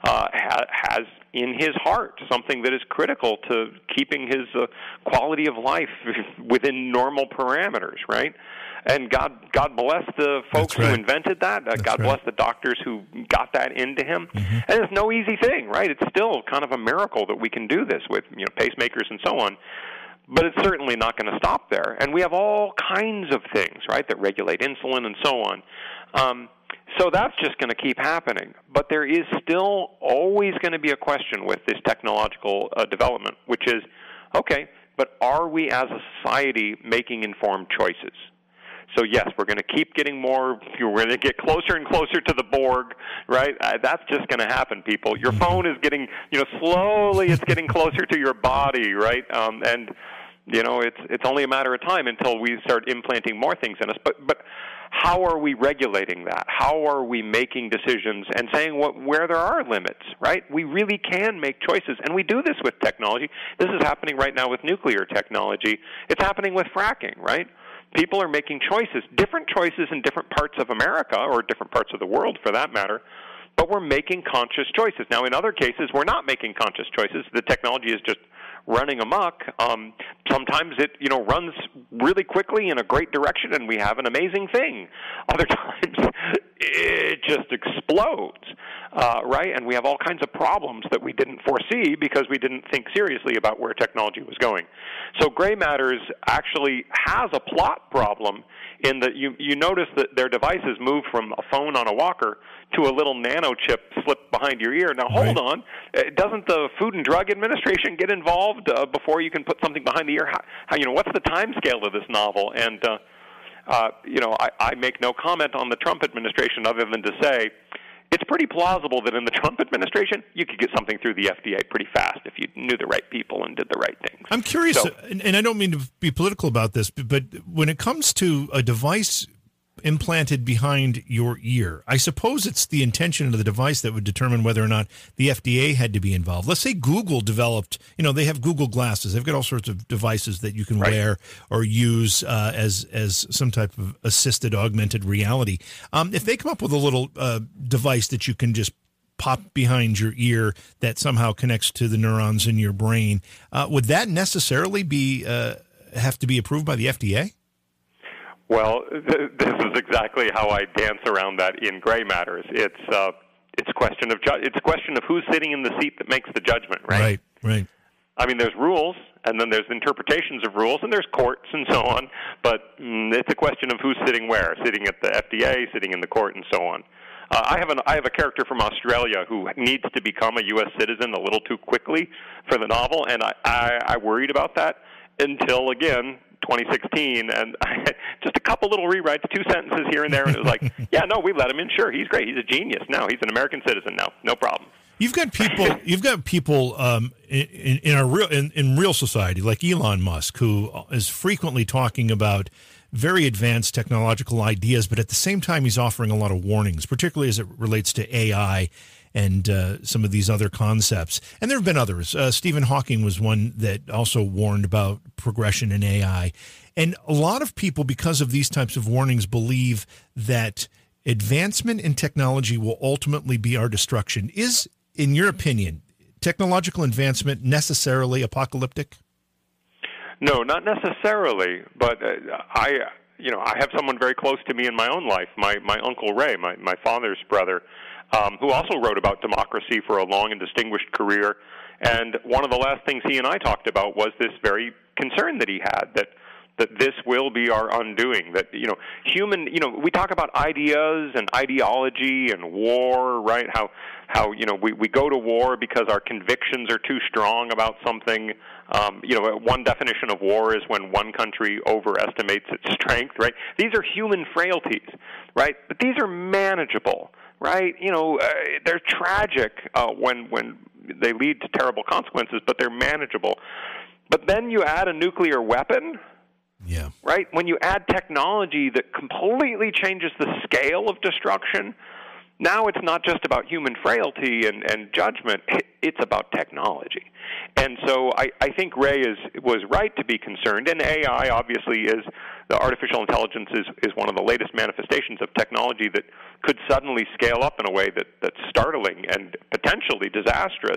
has in his heart something that is critical to keeping his quality of life within normal parameters, right? And God bless the folks who invented that. God bless the doctors who got that into him. Mm-hmm. And it's no easy thing, right? It's still kind of a miracle that we can do this with pacemakers and so on. But it's certainly not going to stop there. And we have all kinds of things, right, that regulate insulin and so on. So that's just going to keep happening. But there is still always going to be a question with this technological development, which is, okay, but are we as a society making informed choices? So, yes, we're going to keep getting more, we're going to get closer and closer to the Borg, right? That's just going to happen, people. Your phone is getting, slowly it's getting closer to your body, right? And, it's only a matter of time until we start implanting more things in us. But how are we regulating that? How are we making decisions and saying where there are limits, right? We really can make choices, and we do this with technology. This is happening right now with nuclear technology. It's happening with fracking, right? People are making different choices in different parts of America, or different parts of the world for that matter, but we're making conscious choices. Now, in other cases, we're not making conscious choices. The technology is just running amok. Sometimes it, runs really quickly in a great direction, and we have an amazing thing. Other times, it just explodes, right? And we have all kinds of problems that we didn't foresee because we didn't think seriously about where technology was going. So gray matters actually has a plot problem in that you notice that their devices move from a phone on a walker to a little nano chip slipped behind your ear. Now, hold on. Doesn't the Food and Drug Administration get involved before you can put something behind the ear? What's the time scale of this novel? And, I make no comment on the Trump administration other than to say it's pretty plausible that in the Trump administration you could get something through the FDA pretty fast if you knew the right people and did the right things. I'm curious, and I don't mean to be political about this, but when it comes to a device implanted behind your ear, I suppose it's the intention of the device that would determine whether or not the FDA had to be involved. Let's say Google developed, they have Google Glasses. They've got all sorts of devices that you can wear or use as some type of assisted augmented reality. If they come up with a little device that you can just pop behind your ear that somehow connects to the neurons in your brain, would that necessarily have to be approved by the FDA? Well, this is exactly how I dance around that in Gray Matters. It's a question of who's sitting in the seat that makes the judgment, right? Right. I mean, there's rules, and then there's interpretations of rules, and there's courts and so on. But it's a question of who's sitting where, sitting at the FDA, sitting in the court, and so on. I have a character from Australia who needs to become a U.S. citizen a little too quickly for the novel, and I worried about that until, again, 2016, and just a couple little rewrites, 2 sentences here and there, and it was like, yeah, no, we let him in. Sure, he's great. He's a genius. Now he's an American citizen now. No problem. You've got people in real society like Elon Musk, who is frequently talking about very advanced technological ideas, but at the same time, he's offering a lot of warnings, particularly as it relates to AI and some of these other concepts. And there have been others. Stephen Hawking was one that also warned about progression in AI. And a lot of people, because of these types of warnings, believe that advancement in technology will ultimately be our destruction. Is, in your opinion, technological advancement necessarily apocalyptic? No, not necessarily, but I have someone very close to me in my own life, my Uncle Ray, my father's brother, who also wrote about democracy for a long and distinguished career. And one of the last things he and I talked about was this very concern that he had, that this will be our undoing, that, we talk about ideas and ideology and war, right? How we go to war because our convictions are too strong about something. One definition of war is when one country overestimates its strength, right? These are human frailties, right? But these are manageable, right? They're tragic when they lead to terrible consequences, but they're manageable. But then you add a nuclear weapon. Yeah. Right? When you add technology that completely changes the scale of destruction, now it's not just about human frailty and judgment, it's about technology. And so I think Ray was right to be concerned, and AI obviously the artificial intelligence is one of the latest manifestations of technology that could suddenly scale up in a way that's startling and potentially disastrous.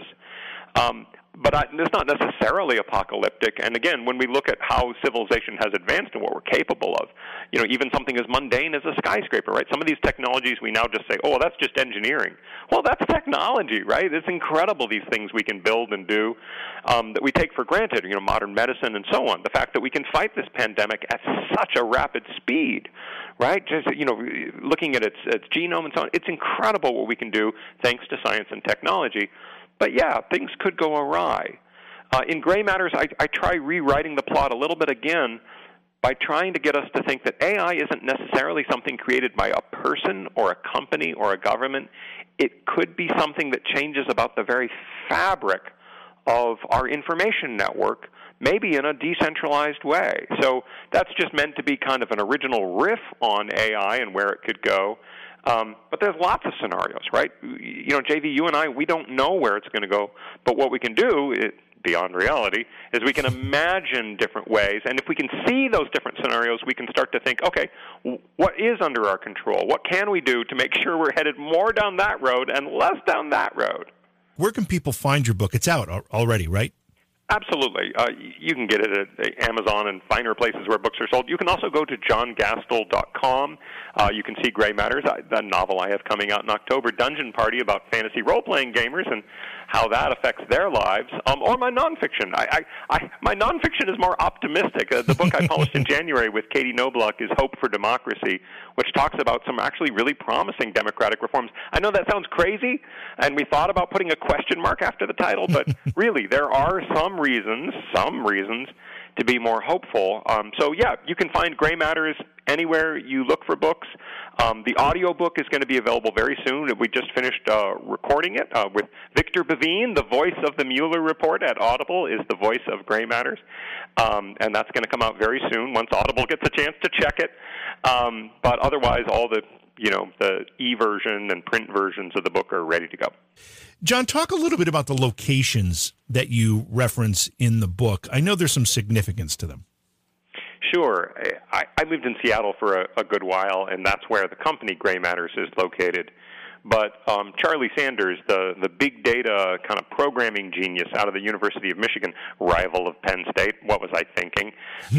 But it's not necessarily apocalyptic. And again, when we look at how civilization has advanced and what we're capable of, even something as mundane as a skyscraper, right? Some of these technologies we now just say, oh, that's just engineering. Well, that's technology, right? It's incredible, these things we can build and do that we take for granted, modern medicine and so on. The fact that we can fight this pandemic at such a rapid speed, right? Just, looking at its genome and so on, it's incredible what we can do thanks to science and technology. But yeah, things could go awry. In Gray Matters, I try rewriting the plot a little bit again by trying to get us to think that AI isn't necessarily something created by a person or a company or a government. It could be something that changes about the very fabric of our information network, maybe in a decentralized way. So that's just meant to be kind of an original riff on AI and where it could go. But there's lots of scenarios, right? JV, you and I, we don't know where it's going to go. But what we can do, beyond reality, is we can imagine different ways. And if we can see those different scenarios, we can start to think, okay, what is under our control? What can we do to make sure we're headed more down that road and less down that road? Where can people find your book? It's out already, right? Absolutely. You can get it at Amazon and finer places where books are sold. You can also go to johngastel.com. You can see Gray Matters, the novel I have coming out in October, Dungeon Party, about fantasy role-playing gamers and how that affects their lives, or my nonfiction. My nonfiction is more optimistic. The book I published in January with Katie Knobloch is Hope for Democracy, which talks about some actually really promising democratic reforms. I know that sounds crazy, and we thought about putting a question mark after the title, but really, there are some reasons to be more hopeful. So yeah, you can find Gray Matters anywhere you look for books. The audio book is going to be available very soon. We just finished recording it with Victor Bevine, the voice of the Mueller Report at Audible, is the voice of Gray Matters. And that's going to come out very soon once Audible gets a chance to check it. But otherwise, all the e-version and print versions of the book are ready to go. John, talk a little bit about the locations that you reference in the book. I know there's some significance to them. Sure. I lived in Seattle for a good while, and that's where the company Gray Matters is located. But Charlie Sanders, the big data kind of programming genius out of the University of Michigan, rival of Penn State, what was I thinking?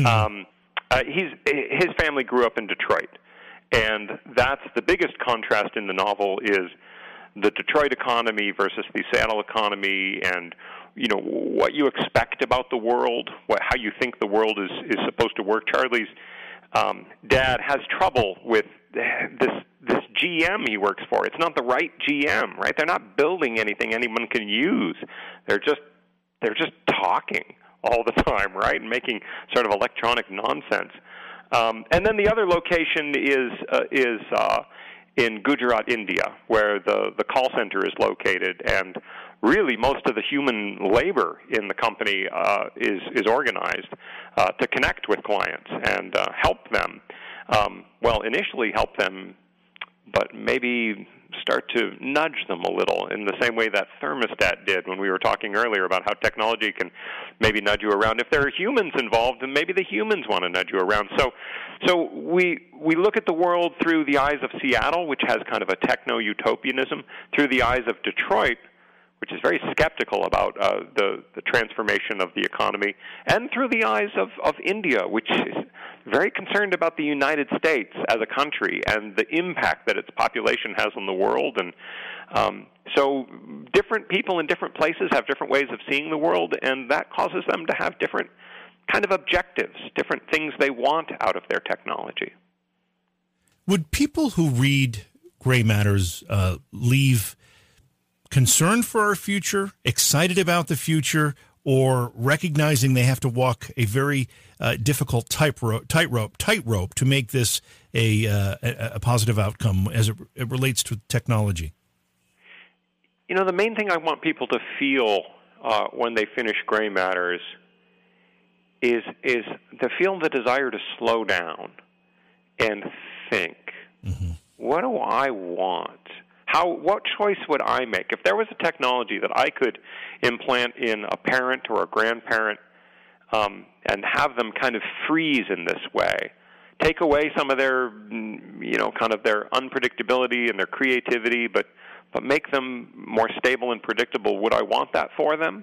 His family grew up in Detroit. And that's the biggest contrast in the novel is the Detroit economy versus the Seattle economy, and what you expect about the world, how you think the world is supposed to work. Charlie's dad has trouble with this GM he works for. It's not the right GM, right? They're not building anything anyone can use. They're just talking all the time, right, and making sort of electronic nonsense. And then the other location is in Gujarat, India, where the call center is located, and really most of the human labor in the company is organized to connect with clients and help them. Initially help them, but maybe start to nudge them a little in the same way that thermostat did when we were talking earlier about how technology can maybe nudge you around. If there are humans involved, then maybe the humans want to nudge you around. So we look at the world through the eyes of Seattle, which has kind of a techno-utopianism, through the eyes of Detroit, which is very skeptical about the transformation of the economy, and through the eyes of India, which is very concerned about the United States as a country and the impact that its population has on the world. And so different people in different places have different ways of seeing the world, and that causes them to have different kind of objectives, different things they want out of their technology. Would people who read Gray Matters leave concerned for our future, excited about the future, or recognizing they have to walk a very difficult tightrope to make this a positive outcome as it relates to technology? You know, the main thing I want people to feel when they finish Gray Matters is to feel the desire to slow down and think. Mm-hmm. What do I want? What choice would I make? If there was a technology that I could implant in a parent or a grandparent and have them kind of freeze in this way, take away some of their, kind of their unpredictability and their creativity, but make them more stable and predictable, would I want that for them?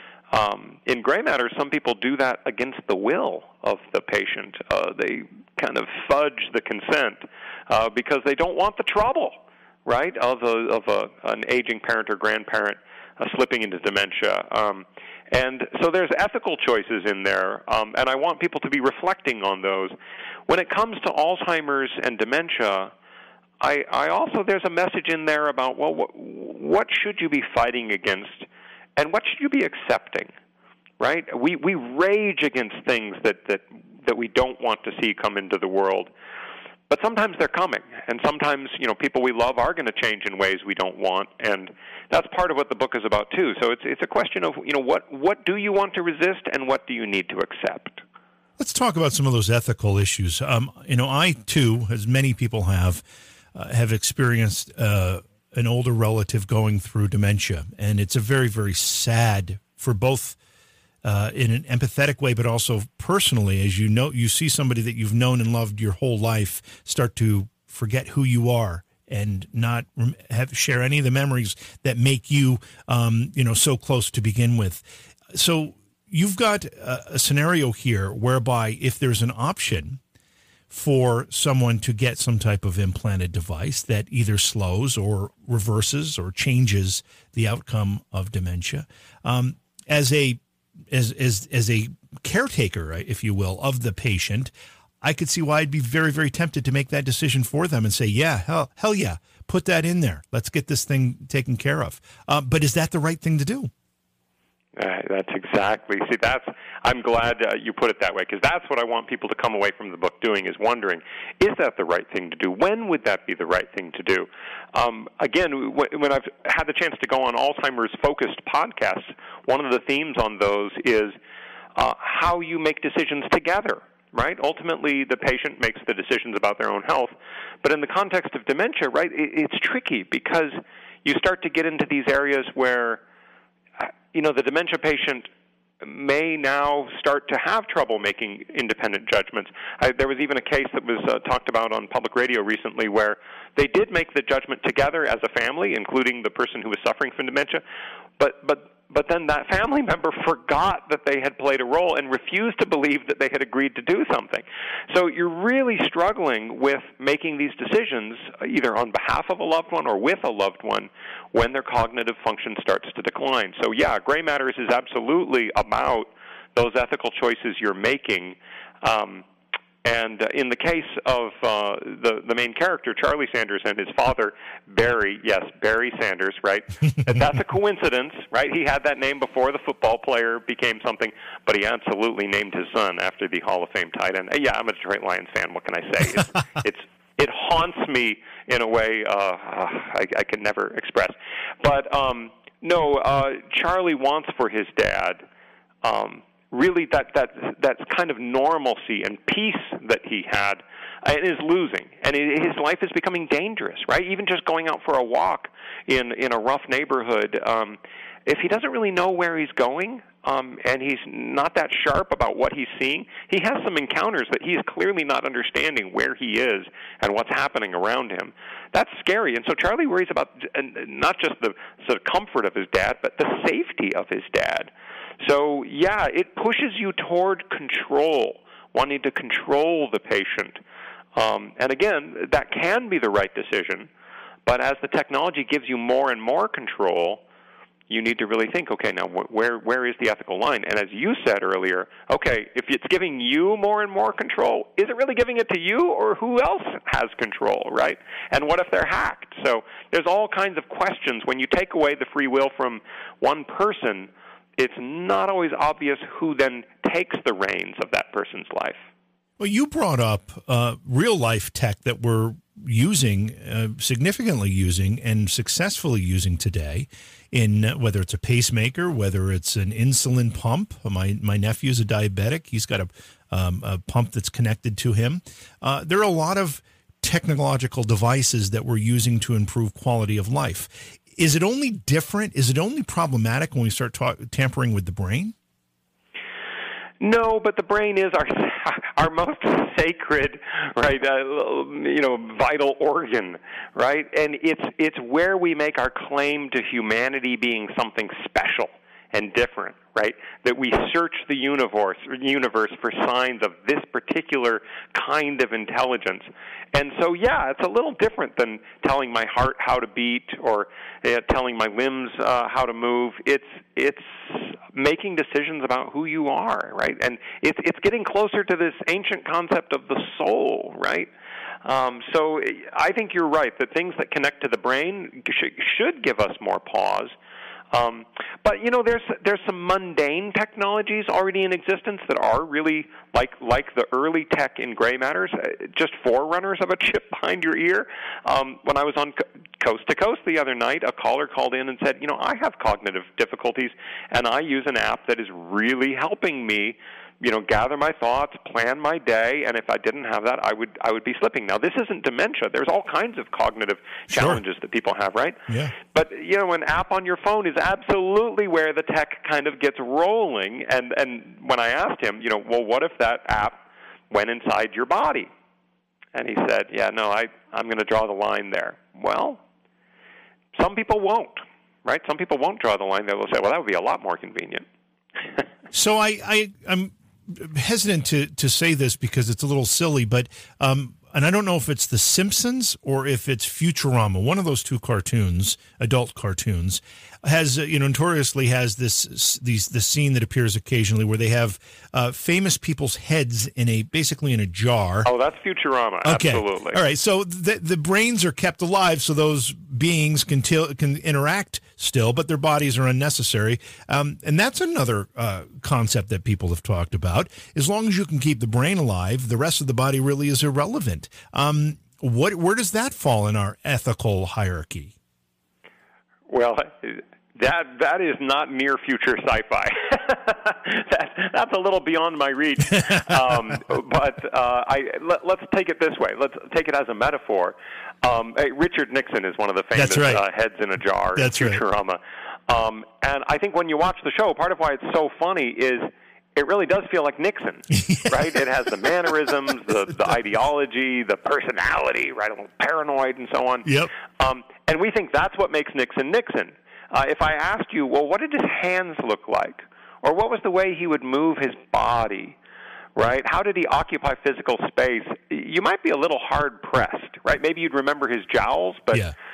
In Gray Matters, some people do that against the will of the patient. They kind of fudge the consent because they don't want the trouble, right, of an aging parent or grandparent slipping into dementia. And so there's ethical choices in there, and I want people to be reflecting on those. When it comes to Alzheimer's and dementia, I also, there's a message in there about, well, what should you be fighting against, and what should you be accepting, right? We rage against things that we don't want to see come into the world. But sometimes they're coming, and sometimes, people we love are going to change in ways we don't want, and that's part of what the book is about too. So it's a question of, what do you want to resist, and what do you need to accept? Let's talk about some of those ethical issues. I too, as many people have experienced an older relative going through dementia, and it's a very, very sad for both. In an empathetic way, but also personally, as you see somebody that you've known and loved your whole life start to forget who you are and not share any of the memories that make you, so close to begin with. So you've got a scenario here whereby if there's an option for someone to get some type of implanted device that either slows or reverses or changes the outcome of dementia, as a caretaker, if you will, of the patient, I could see why I'd be very, very tempted to make that decision for them and say, yeah, hell yeah, put that in there. Let's get this thing taken care of. But is that the right thing to do? That's exactly. See, I'm glad you put it that way, because that's what I want people to come away from the book doing, is wondering, is that the right thing to do? When would that be the right thing to do? Again, when I've had the chance to go on Alzheimer's-focused podcasts, one of the themes on those is how you make decisions together, right? Ultimately, the patient makes the decisions about their own health. But in the context of dementia, right, it's tricky because you start to get into these areas where the dementia patient may now start to have trouble making independent judgments. There was even a case that was talked about on public radio recently where they did make the judgment together as a family, including the person who was suffering from dementia, but then that family member forgot that they had played a role and refused to believe that they had agreed to do something. So you're really struggling with making these decisions either on behalf of a loved one or with a loved one when their cognitive function starts to decline. So yeah, Gray Matters is absolutely about those ethical choices you're making. And in the case of the main character, Charlie Sanders, and his father, Barry, yes, Barry Sanders, right? That's a coincidence, right? He had that name before the football player became something, but he absolutely named his son after the Hall of Fame tight end. Yeah, I'm a Detroit Lions fan. What can I say? It haunts me in a way I can never express. But Charlie wants for his dad really that's kind of normalcy and peace that he had and is losing. And his life is becoming dangerous, right? Even just going out for a walk in a rough neighborhood, if he doesn't really know where he's going, and he's not that sharp about what he's seeing. He has some encounters that he's clearly not understanding where he is and what's happening around him. That's scary. And so Charlie worries about not just the sort of comfort of his dad, but the safety of his dad. So, yeah, it pushes you toward control, wanting to control the patient. And again, that can be the right decision, but as the technology gives you more and more control, you need to really think, okay, now where is the ethical line? And as you said earlier, okay, if it's giving you more and more control, is it really giving it to you, or who else has control, right? And what if they're hacked? So there's all kinds of questions. When you take away the free will from one person, it's not always obvious who then takes the reins of that person's life. Well, you brought up real-life tech that we're using, significantly using, and successfully using today, in whether it's a pacemaker, whether it's an insulin pump. My nephew's a diabetic. He's got a pump that's connected to him. There are a lot of technological devices that we're using to improve quality of life. Is it only different? Is it only problematic when we start tampering with the brain? No, but the brain is our most sacred, right? Vital organ, right? And it's where we make our claim to humanity being something special and different, right? That we search the universe for signs of this particular kind of intelligence. And so, yeah, it's a little different than telling my heart how to beat or telling my limbs how to move. It's making decisions about who you are, right? And it's getting closer to this ancient concept of the soul, right? So I think you're right that things that connect to the brain should give us more pause. But there's some mundane technologies already in existence that are really like the early tech in gray matters, just forerunners of a chip behind your ear. When I was on Coast to Coast the other night, a caller called in and said, I have cognitive difficulties, and I use an app that is really helping me gather my thoughts, plan my day, and if I didn't have that, I would be slipping. Now, this isn't dementia. There's all kinds of cognitive challenges that people have, right? Yeah. But, an app on your phone is absolutely where the tech kind of gets rolling. And when I asked him, well, what if that app went inside your body? And he said, yeah, no, I'm going to draw the line there. Well, some people won't, right? Some people won't draw the line. They will say, well, that would be a lot more convenient. So I'm hesitant to say this because it's a little silly, but and I don't know if it's The Simpsons or if it's Futurama. One of those two cartoons, adult cartoons, has notoriously has this scene that appears occasionally where they have famous people's heads basically in a jar. Oh, that's Futurama. Okay. Absolutely. All right. So the brains are kept alive, so those beings can interact still, but their bodies are unnecessary. And that's another concept that people have talked about. As long as you can keep the brain alive, the rest of the body really is irrelevant. Where does that fall in our ethical hierarchy? Well, that is not near future sci-fi. That's a little beyond my reach. But let's take it this way. Let's take it as a metaphor. Richard Nixon is one of the famous heads in a jar in Futurama. Right. And I think when you watch the show, part of why it's so funny is it really does feel like Nixon, right? It has the mannerisms, the ideology, the personality, right? A little paranoid and so on. Yep. And we think that's what makes Nixon Nixon. If I asked you, well, what did his hands look like? Or what was the way he would move his body, right? How did he occupy physical space? You might be a little hard-pressed, right? Maybe you'd remember his jowls, but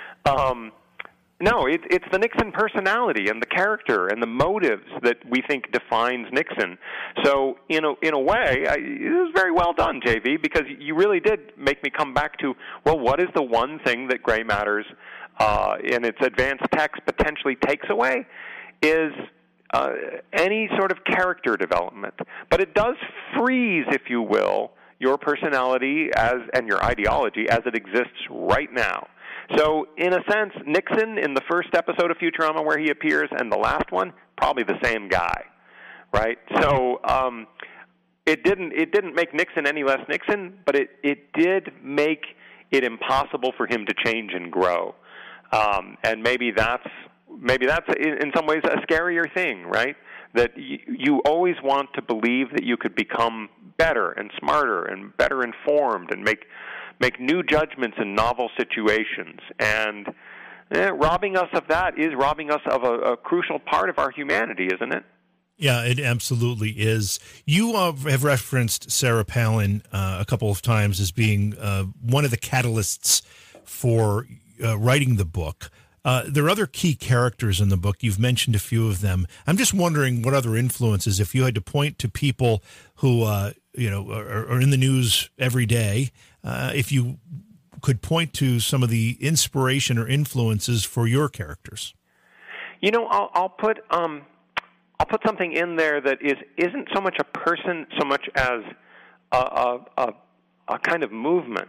no, it's the Nixon personality and the character and the motives that we think defines Nixon. So in a way, it was very well done, JV, because you really did make me come back to, well, what is the one thing that Gray Matters in its advanced text potentially takes away is any sort of character development. But it does freeze, if you will, your personality and your ideology as it exists right now. So, in a sense, Nixon in the first episode of Futurama where he appears and the last one, probably the same guy, right? So, it didn't make Nixon any less Nixon, but it did make it impossible for him to change and grow. And maybe that's in some ways a scarier thing, right? that you always want to believe that you could become better and smarter and better informed and make new judgments in novel situations. And robbing us of that is robbing us of a crucial part of our humanity, isn't it? Yeah, it absolutely is. You have referenced Sarah Palin a couple of times as being one of the catalysts for writing the book. There are other key characters in the book. You've mentioned a few of them. I'm just wondering what other influences, if you had to point to people who are in the news every day, if you could point to some of the inspiration or influences for your characters. I'll put something in there that isn't so much a person so much as a kind of movement.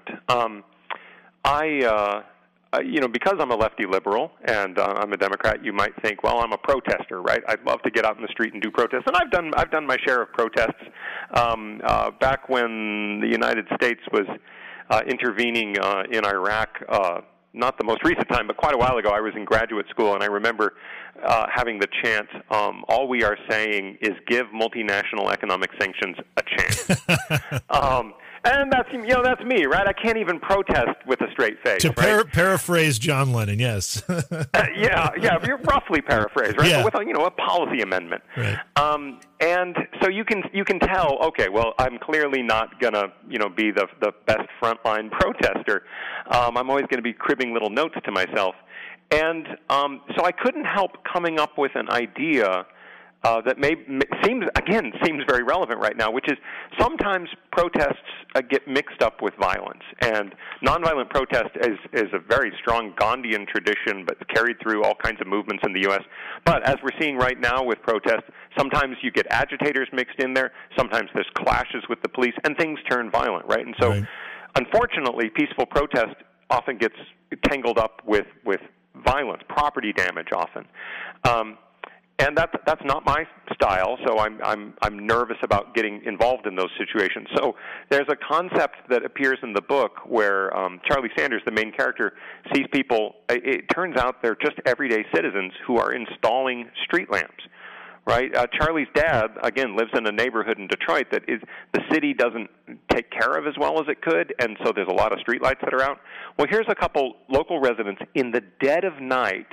Because I'm a lefty liberal and I'm a Democrat, you might think, well, I'm a protester, right? I'd love to get out in the street and do protests, and I've done my share of protests. Back when the United States was intervening in Iraq, not the most recent time, but quite a while ago, I was in graduate school, and I remember having the chant, all we are saying is give multinational economic sanctions a chance. And that's me, right? I can't even protest with a straight face. To right? paraphrase John Lennon, yes. Yeah, you're roughly paraphrased, right? Yeah. But with a policy amendment. Right. And so you can tell, okay, well, I'm clearly not gonna be the best frontline protester. I'm always going to be cribbing little notes to myself, and so I couldn't help coming up with an idea that seems very relevant right now, which is sometimes protests get mixed up with violence, and nonviolent protest is a very strong Gandhian tradition, but carried through all kinds of movements in the U.S. But as we're seeing right now with protests, sometimes you get agitators mixed in there, sometimes there's clashes with the police, and things turn violent, right? And so, right. Unfortunately, peaceful protest often gets tangled up with violence, property damage often. And that's not my style, so I'm nervous about getting involved in those situations. So there's a concept that appears in the book where Charlie Sanders, the main character, sees people. It turns out they're just everyday citizens who are installing street lamps. Right? Charlie's dad, again, lives in a neighborhood in Detroit that the city doesn't take care of as well as it could, and so there's a lot of streetlights that are out. Well, here's a couple local residents in the dead of night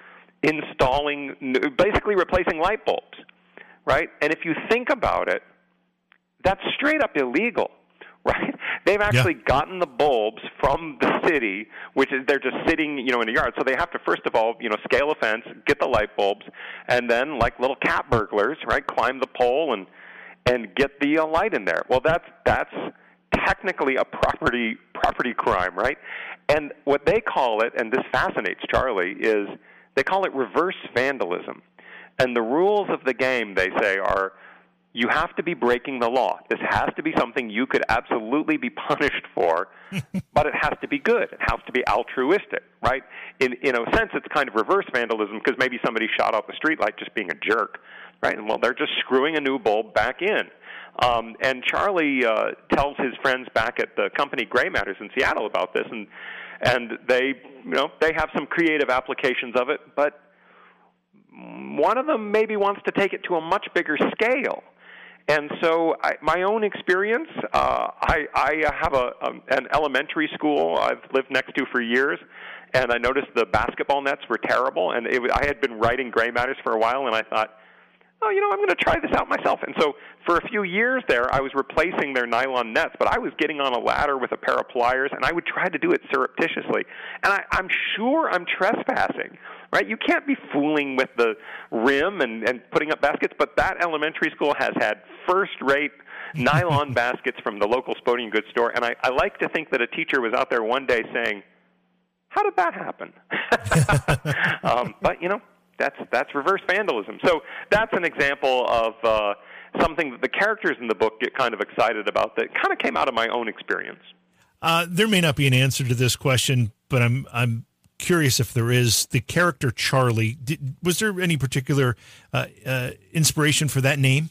basically replacing light bulbs, right? And if you think about it, that's straight up illegal, right? They've actually gotten the bulbs from the city, which is they're just sitting, in a yard. So they have to first of all, scale a fence, get the light bulbs, and then like little cat burglars, right, climb the pole and get the light in there. Well, that's technically a property crime, right? And what they call it, and this fascinates Charlie, is they call it reverse vandalism. And the rules of the game, they say, are you have to be breaking the law. This has to be something you could absolutely be punished for, but it has to be good. It has to be altruistic, right? In a sense, it's kind of reverse vandalism because maybe somebody shot out the streetlight just being a jerk, right? And, well, they're just screwing a new bulb back in. And Charlie tells his friends back at the company Gray Matters in Seattle about this, and they have some creative applications of it, but one of them maybe wants to take it to a much bigger scale. And so my own experience, I have an elementary school I've lived next to for years, and I noticed the basketball nets were terrible, and I had been writing Gray Matters for a while, and I thought, I'm going to try this out myself. And so for a few years there, I was replacing their nylon nets, but I was getting on a ladder with a pair of pliers, and I would try to do it surreptitiously. And I'm sure I'm trespassing, right? You can't be fooling with the rim and putting up baskets, but that elementary school has had first-rate nylon baskets from the local sporting goods store, and I like to think that a teacher was out there one day saying, how did that happen? But, that's reverse vandalism. So that's an example of something that the characters in the book get kind of excited about that kind of came out of my own experience. There may not be an answer to this question, but I'm curious if there is. The character Charlie, was there any particular inspiration for that name?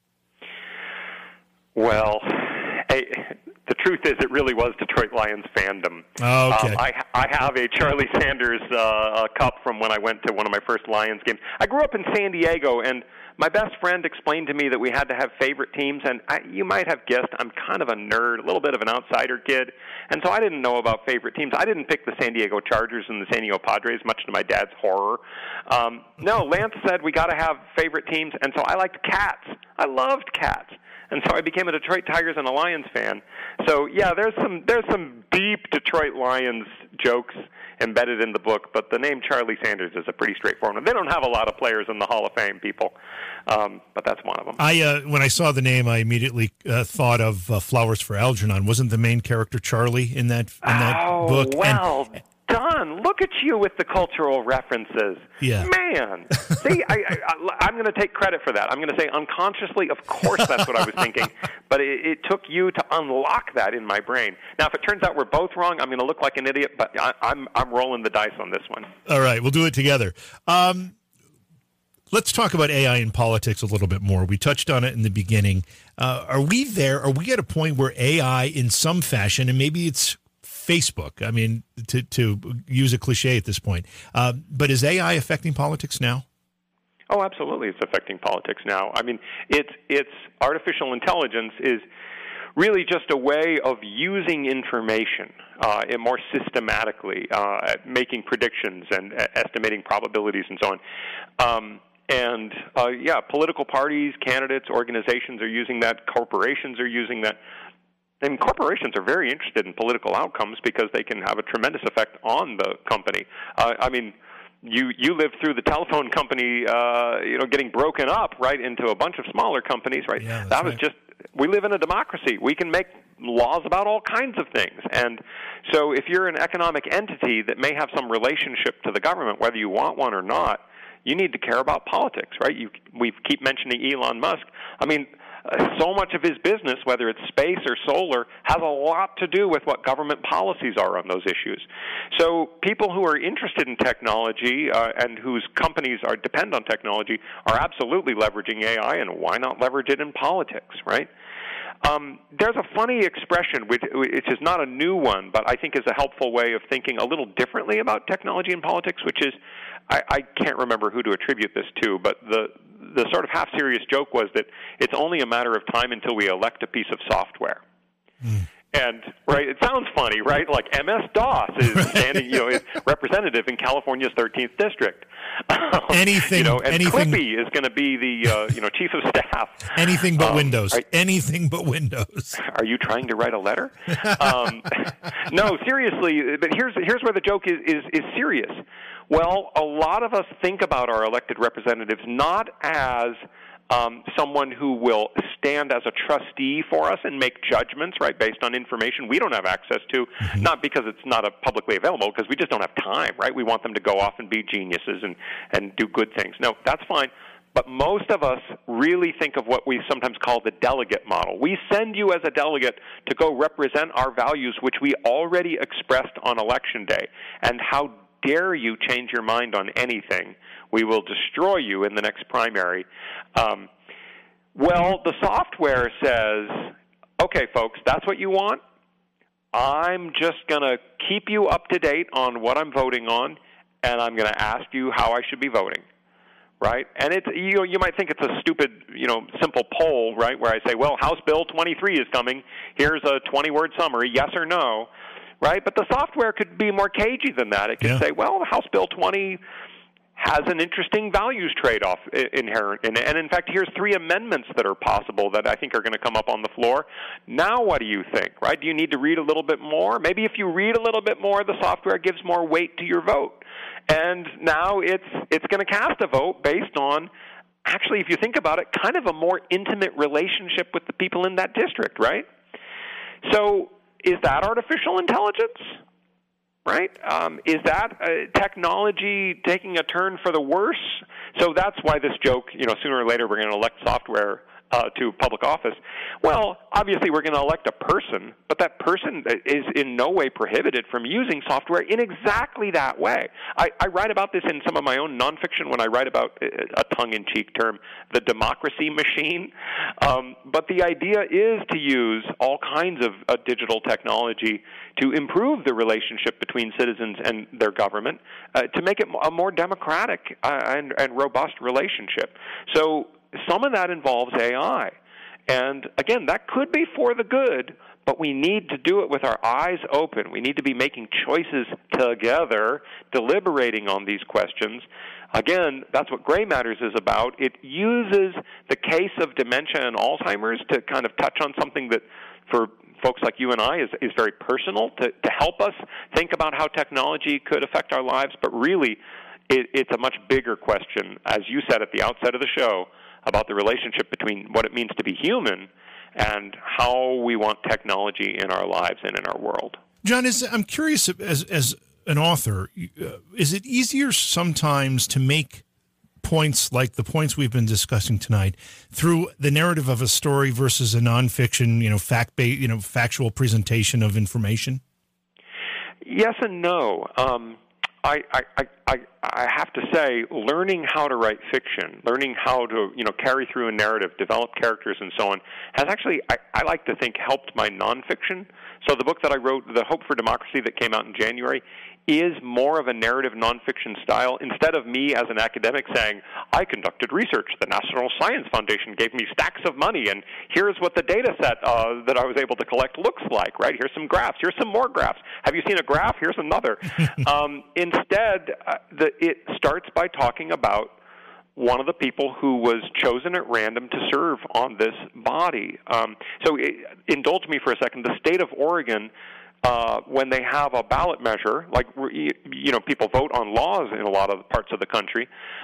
Well, the truth is it really was Detroit Lions fandom. Oh, okay. I have a Charlie Sanders cup from when I went to one of my first Lions games. I grew up in San Diego, and my best friend explained to me that we had to have favorite teams, and you might have guessed I'm kind of a nerd, a little bit of an outsider kid, and so I didn't know about favorite teams. I didn't pick the San Diego Chargers and the San Diego Padres, much to my dad's horror. No, Lance said we got to have favorite teams, and so I liked Cats. I loved Cats. And so I became a Detroit Tigers and a Lions fan. So yeah, there's some deep Detroit Lions jokes embedded in the book, but the name Charlie Sanders is a pretty straightforward one. They don't have a lot of players in the Hall of Fame, people, but that's one of them. When I saw the name, I immediately thought of Flowers for Algernon. Wasn't the main character Charlie in that book? Well done. Look at you with the cultural references. Yeah. Man. See, I'm going to take credit for that. I'm going to say unconsciously, of course that's what I was thinking, but it took you to unlock that in my brain. Now, if it turns out we're both wrong, I'm going to look like an idiot, but I'm rolling the dice on this one. All right, we'll do it together. Let's talk about AI in politics a little bit more. We touched on it in the beginning. Are we there? Are we at a point where AI in some fashion, and maybe it's Facebook, I mean, to use a cliche at this point, but is AI affecting politics now? Oh, absolutely, it's affecting politics now. I mean, it's artificial intelligence is really just a way of using information more systematically, making predictions and estimating probabilities and so on. Political parties, candidates, organizations are using that. Corporations are using that. And corporations are very interested in political outcomes because they can have a tremendous effect on the company. You lived through the telephone company, getting broken up right into a bunch of smaller companies, right? Yeah, that was just. We live in a democracy. We can make laws about all kinds of things, and so if you're an economic entity that may have some relationship to the government, whether you want one or not, you need to care about politics, right? We keep mentioning Elon Musk. I mean. So much of his business, whether it's space or solar, has a lot to do with what government policies are on those issues. So people who are interested in technology and whose companies depend on technology are absolutely leveraging AI, and why not leverage it in politics, right? There's a funny expression, which is not a new one, but I think is a helpful way of thinking a little differently about technology and politics, which is, I can't remember who to attribute this to, but the sort of half-serious joke was that it's only a matter of time until we elect a piece of software. And, right, it sounds funny, right? Like MS-DOS is standing, is representative in California's 13th district. Anything, and anything. Clippy is going to be the, chief of staff. Anything but Windows. Right? Anything but Windows. Are you trying to write a letter? No, seriously. But here's where the joke is serious. Well, a lot of us think about our elected representatives not as someone who will stand as a trustee for us and make judgments, right, based on information we don't have access to, not because it's not publicly available, because we just don't have time, right? We want them to go off and be geniuses and do good things. No, that's fine. But most of us really think of what we sometimes call the delegate model. We send you as a delegate to go represent our values, which we already expressed on Election Day. And how dare you change your mind on anything? We will destroy you in the next primary. Well, the software says, okay, folks, that's what you want. I'm just going to keep you up to date on what I'm voting on, and I'm going to ask you how I should be voting. Right? And it's you might think it's a stupid, simple poll, right, where I say, well, House Bill 23 is coming. Here's a 20-word summary, yes or no, right? But the software could be more cagey than that. It could say, well, House Bill 20 has an interesting values trade-off inherent in it. And, in fact, here's 3 amendments that are possible that I think are going to come up on the floor. Now what do you think, right? Do you need to read a little bit more? Maybe if you read a little bit more, the software gives more weight to your vote. And now it's going to cast a vote based on, actually, if you think about it, kind of a more intimate relationship with the people in that district, right? So is that artificial intelligence? Right? Is that technology taking a turn for the worse? So that's why this joke, sooner or later we're going to elect software to public office. Well, obviously we're going to elect a person, but that person is in no way prohibited from using software in exactly that way. I write about this in some of my own nonfiction when I write about a tongue-in-cheek term, the democracy machine. But the idea is to use all kinds of digital technology to improve the relationship between citizens and their government, to make it a more democratic and robust relationship. So some of that involves AI. And again, that could be for the good, but we need to do it with our eyes open. We need to be making choices together, deliberating on these questions. Again, that's what Gray Matters is about. It uses the case of dementia and Alzheimer's to kind of touch on something that, for folks like you and I, is very personal, to help us think about how technology could affect our lives. But really, it's a much bigger question, as you said at the outset of the show, about the relationship between what it means to be human and how we want technology in our lives and in our world. John, I'm curious, as an author, is it easier sometimes to make points like the points we've been discussing tonight through the narrative of a story versus a nonfiction, fact-based, factual presentation of information? Yes and no. I have to say, learning how to write fiction, learning how to carry through a narrative, develop characters, and so on, has actually, I like to think, helped my nonfiction. So the book that I wrote, The Hope for Democracy, that came out in January, is more of a narrative nonfiction style. Instead of me as an academic saying, I conducted research, the National Science Foundation gave me stacks of money, and here's what the data set that I was able to collect looks like, right? Here's some graphs. Here's some more graphs. Have you seen a graph? Here's another. Instead, it starts by talking about one of the people who was chosen at random to serve on this body. Indulge me for a second. The state of Oregon, when they have a ballot measure, like people vote on laws in a lot of parts of the country.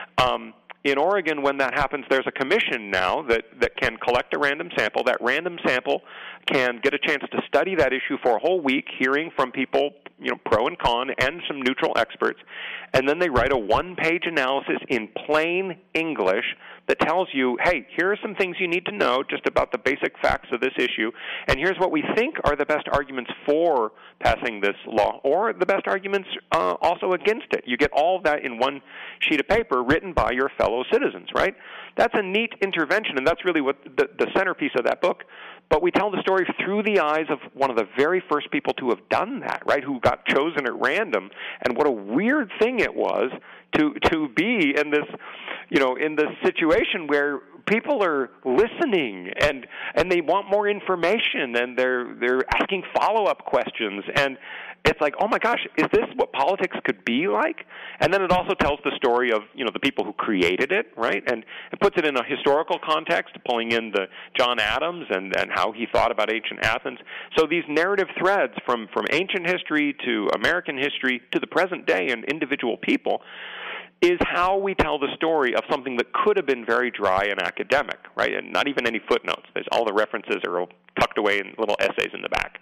In Oregon, when that happens, there's a commission now that can collect a random sample. That random sample can get a chance to study that issue for a whole week, hearing from people, pro and con, and some neutral experts. And then they write a one-page analysis in plain English that tells you, hey, here are some things you need to know just about the basic facts of this issue, and here's what we think are the best arguments for passing this law, or the best arguments also against it. You get all of that in one sheet of paper written by your fellow citizens, right? That's a neat intervention, and that's really what the centerpiece of that book. But we tell the story through the eyes of one of the very first people to have done that, right, who got chosen at random, and what a weird thing it was to be in this, in this situation where people are listening and they want more information, and they're asking follow-up questions, and it's like, oh my gosh, is this what politics could be like? And then it also tells the story of, the people who created it, right? And it puts it in a historical context, pulling in the John Adams and how he thought about ancient Athens. So these narrative threads from ancient history to American history to the present day and individual people is how we tell the story of something that could have been very dry and academic, right? And not even any footnotes. There's all the references are tucked away in little essays in the back.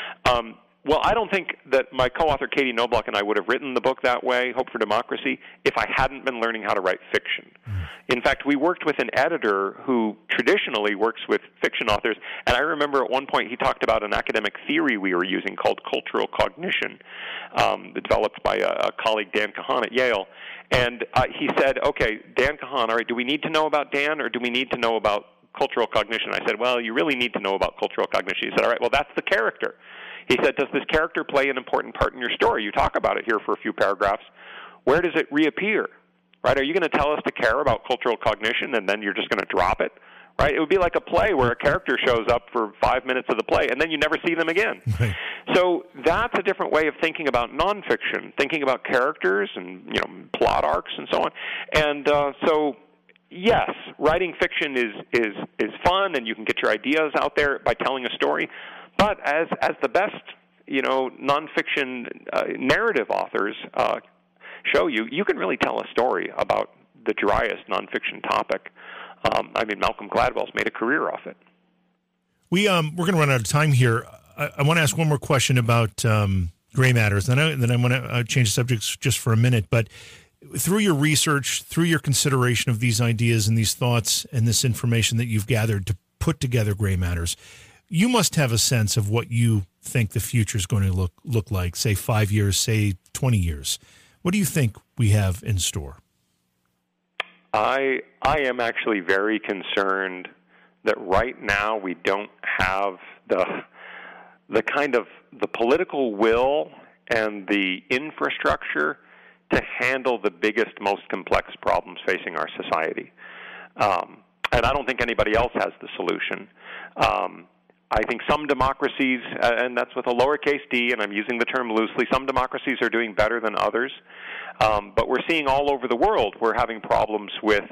Well, I don't think that my co-author Katie Knobloch and I would have written the book that way, Hope for Democracy, if I hadn't been learning how to write fiction. In fact, we worked with an editor who traditionally works with fiction authors, and I remember at one point he talked about an academic theory we were using called cultural cognition, developed by a colleague, Dan Kahan at Yale. And he said, okay, Dan Kahan, all right, do we need to know about Dan, or do we need to know about cultural cognition? I said, well, you really need to know about cultural cognition. He said, all right, well, that's the character. He said, does this character play an important part in your story? You talk about it here for a few paragraphs. Where does it reappear? Right? Are you going to tell us to care about cultural cognition and then you're just going to drop it? Right? It would be like a play where a character shows up for 5 minutes of the play and then you never see them again. Right. So that's a different way of thinking about nonfiction, thinking about characters and plot arcs and so on. And so yes, writing fiction is fun, and you can get your ideas out there by telling a story. But as the best, nonfiction narrative authors show you, you can really tell a story about the driest nonfiction topic. Malcolm Gladwell's made a career off it. We're going to run out of time here. I want to ask one more question about Gray Matters, and then I want to change the subjects just for a minute. But through your research, through your consideration of these ideas and these thoughts and this information that you've gathered to put together Gray Matters, you must have a sense of what you think the future is going to look like, say 5 years, say 20 years. What do you think we have in store? I am actually very concerned that right now we don't have the kind of the political will and the infrastructure to handle the biggest, most complex problems facing our society. and I don't think anybody else has the solution. I think some democracies, and that's with a lowercase d, and I'm using the term loosely, some democracies are doing better than others. But we're seeing all over the world we're having problems with,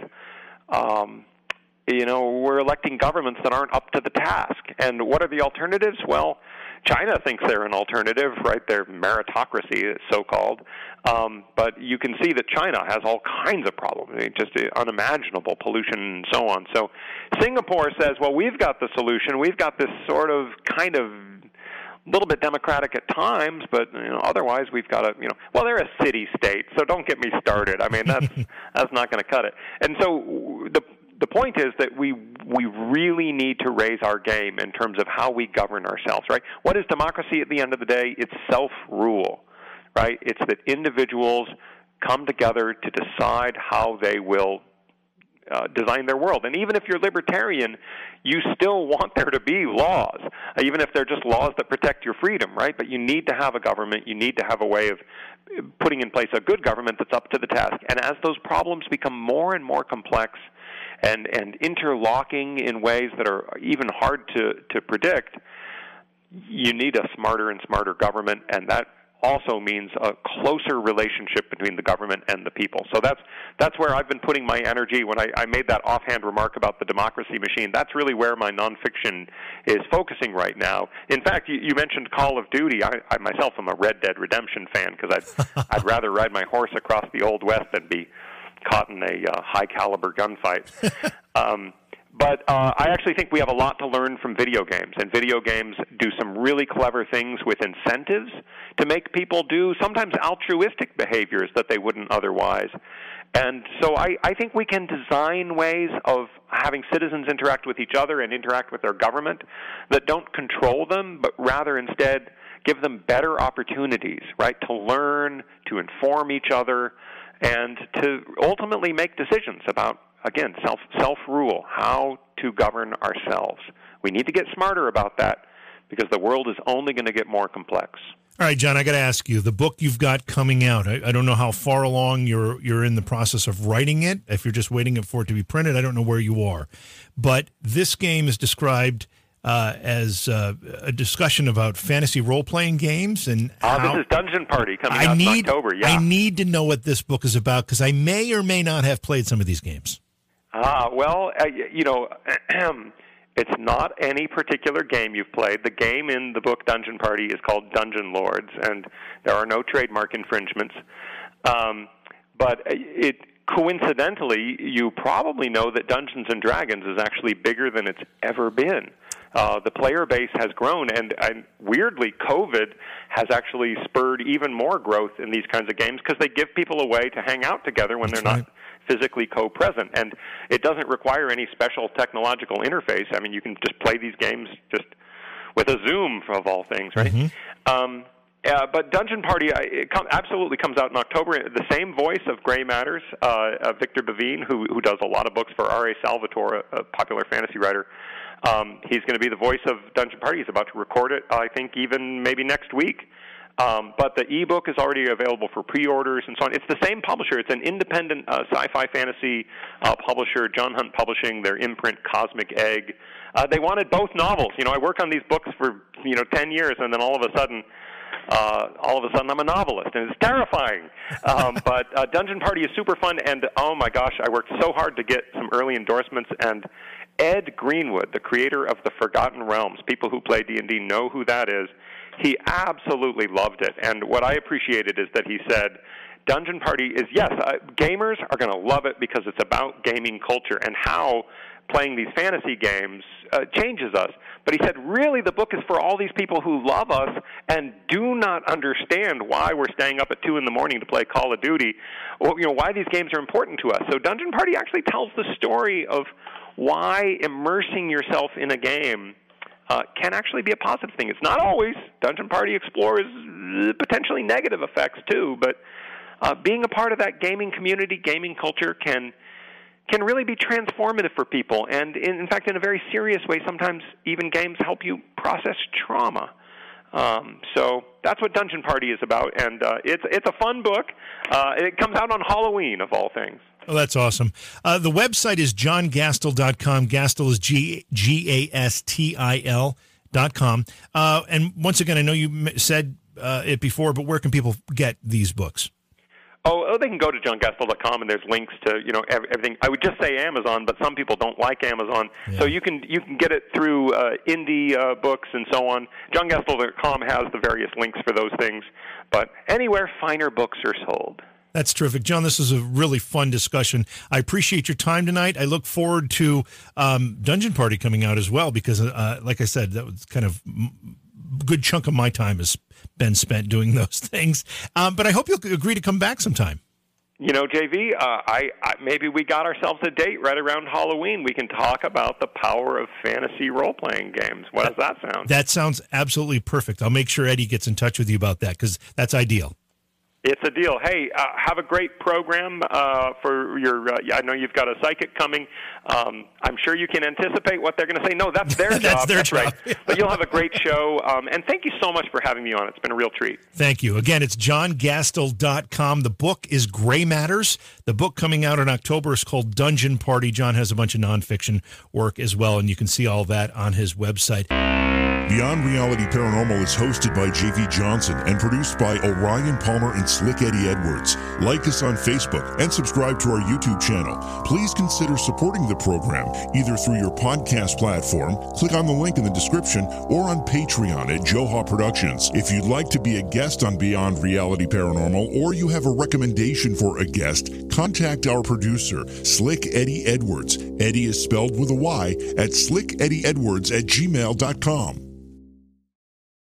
we're electing governments that aren't up to the task. And what are the alternatives? Well, China thinks they're an alternative, right? They're meritocracy, so-called. But you can see that China has all kinds of problems, just unimaginable pollution and so on. So Singapore says, well, we've got the solution. We've got this sort of kind of a little bit democratic at times, but otherwise we've got well, they're a city-state, so don't get me started. I mean, that's not going to cut it. And so the point is that we really need to raise our game in terms of how we govern ourselves, right? What is democracy at the end of the day? It's self-rule, right? It's that individuals come together to decide how they will design their world. And even if you're libertarian, you still want there to be laws, even if they're just laws that protect your freedom, right? But you need to have a government. You need to have a way of putting in place a good government that's up to the task. And as those problems become more and more complex and interlocking in ways that are even hard to predict, you need a smarter and smarter government, and that also means a closer relationship between the government and the people. So that's where I've been putting my energy. When I made that offhand remark about the democracy machine, that's really where my nonfiction is focusing right now. In fact, you mentioned Call of Duty. I myself am a Red Dead Redemption fan because I'd rather ride my horse across the Old West than be caught in a high-caliber gunfight. But I actually think we have a lot to learn from video games, and video games do some really clever things with incentives to make people do sometimes altruistic behaviors that they wouldn't otherwise. And so I think we can design ways of having citizens interact with each other and interact with their government that don't control them, but rather instead give them better opportunities, right, to learn, to inform each other, and to ultimately make decisions about, again, self-rule, how to govern ourselves. We need to get smarter about that because the world is only going to get more complex. All right, John, I got to ask you, the book you've got coming out, I don't know how far along you're in the process of writing it. If you're just waiting for it to be printed, I don't know where you are. But this game is described as a discussion about fantasy role-playing games. And this is Dungeon Party coming out in October. Yeah. I need to know what this book is about because I may or may not have played some of these games. It's not any particular game you've played. The game in the book Dungeon Party is called Dungeon Lords, and there are no trademark infringements. But coincidentally, you probably know that Dungeons & Dragons is actually bigger than it's ever been. The player base has grown, and weirdly, COVID has actually spurred even more growth in these kinds of games because they give people a way to hang out together when they're not physically co-present. And it doesn't require any special technological interface. I mean, you can just play these games just with a Zoom, of all things, right? Mm-hmm. But Dungeon Party absolutely comes out in October. The same voice of Gray Matters, Victor Bavine, who does a lot of books for R.A. Salvatore, a popular fantasy writer. He's going to be the voice of Dungeon Party. He's about to record it, I think, even maybe next week. But the ebook is already available for pre-orders and so on. It's the same publisher. It's an independent sci-fi fantasy publisher, John Hunt Publishing, their imprint Cosmic Egg. They wanted both novels. I work on these books for 10 years, and then all of a sudden I'm a novelist, and it's terrifying. But Dungeon Party is super fun, and oh my gosh, I worked so hard to get some early endorsements. And Ed Greenwood, the creator of The Forgotten Realms, people who play D&D know who that is. He absolutely loved it, and what I appreciated is that he said, Dungeon Party is, yes, gamers are going to love it because it's about gaming culture and how playing these fantasy games changes us. But he said, really, the book is for all these people who love us and do not understand why we're staying up at 2 in the morning to play Call of Duty, or, why these games are important to us. So Dungeon Party actually tells the story of why immersing yourself in a game can actually be a positive thing. It's not always. Dungeon Party explores potentially negative effects too, but being a part of that gaming community, gaming culture can really be transformative for people. And in fact, in a very serious way, sometimes even games help you process trauma. So that's what Dungeon Party is about, and it's a fun book. It comes out on Halloween, of all things. Oh, that's awesome. The website is johngastil.com. Gastil is GASTIL.com. And once again, I know you said it before, but where can people get these books? Oh, they can go to johngastil.com, and there's links to everything. I would just say Amazon, but some people don't like Amazon, so you can get it through indie books and so on. Johngastil.com has the various links for those things, but anywhere finer books are sold. That's terrific. John, this is a really fun discussion. I appreciate your time tonight. I look forward to Dungeon Party coming out as well because, like I said, that was kind of a good chunk of my time has been spent doing those things. But I hope you'll agree to come back sometime. JV, I maybe we got ourselves a date right around Halloween. We can talk about the power of fantasy role-playing games. What does that sound? That sounds absolutely perfect. I'll make sure Eddie gets in touch with you about that because that's ideal. It's a deal. Hey, have a great program for your. I know you've got a psychic coming. I'm sure you can anticipate what they're going to say. No, that's their job. That's right. But you'll have a great show. And thank you so much for having me on. It's been a real treat. Thank you. Again, it's johngastil.com. The book is Gray Matters. The book coming out in October is called Dungeon Party. John has a bunch of nonfiction work as well, and you can see all that on his website. Beyond Reality Paranormal is hosted by J.V. Johnson and produced by Orion Palmer and Slick Eddie Edwards. Like us on Facebook and subscribe to our YouTube channel. Please consider supporting the program either through your podcast platform, click on the link in the description, or on Patreon at Joha Productions. If you'd like to be a guest on Beyond Reality Paranormal or you have a recommendation for a guest, contact our producer, Slick Eddie Edwards. Eddie is spelled with a Y at slickeddieedwards@gmail.com.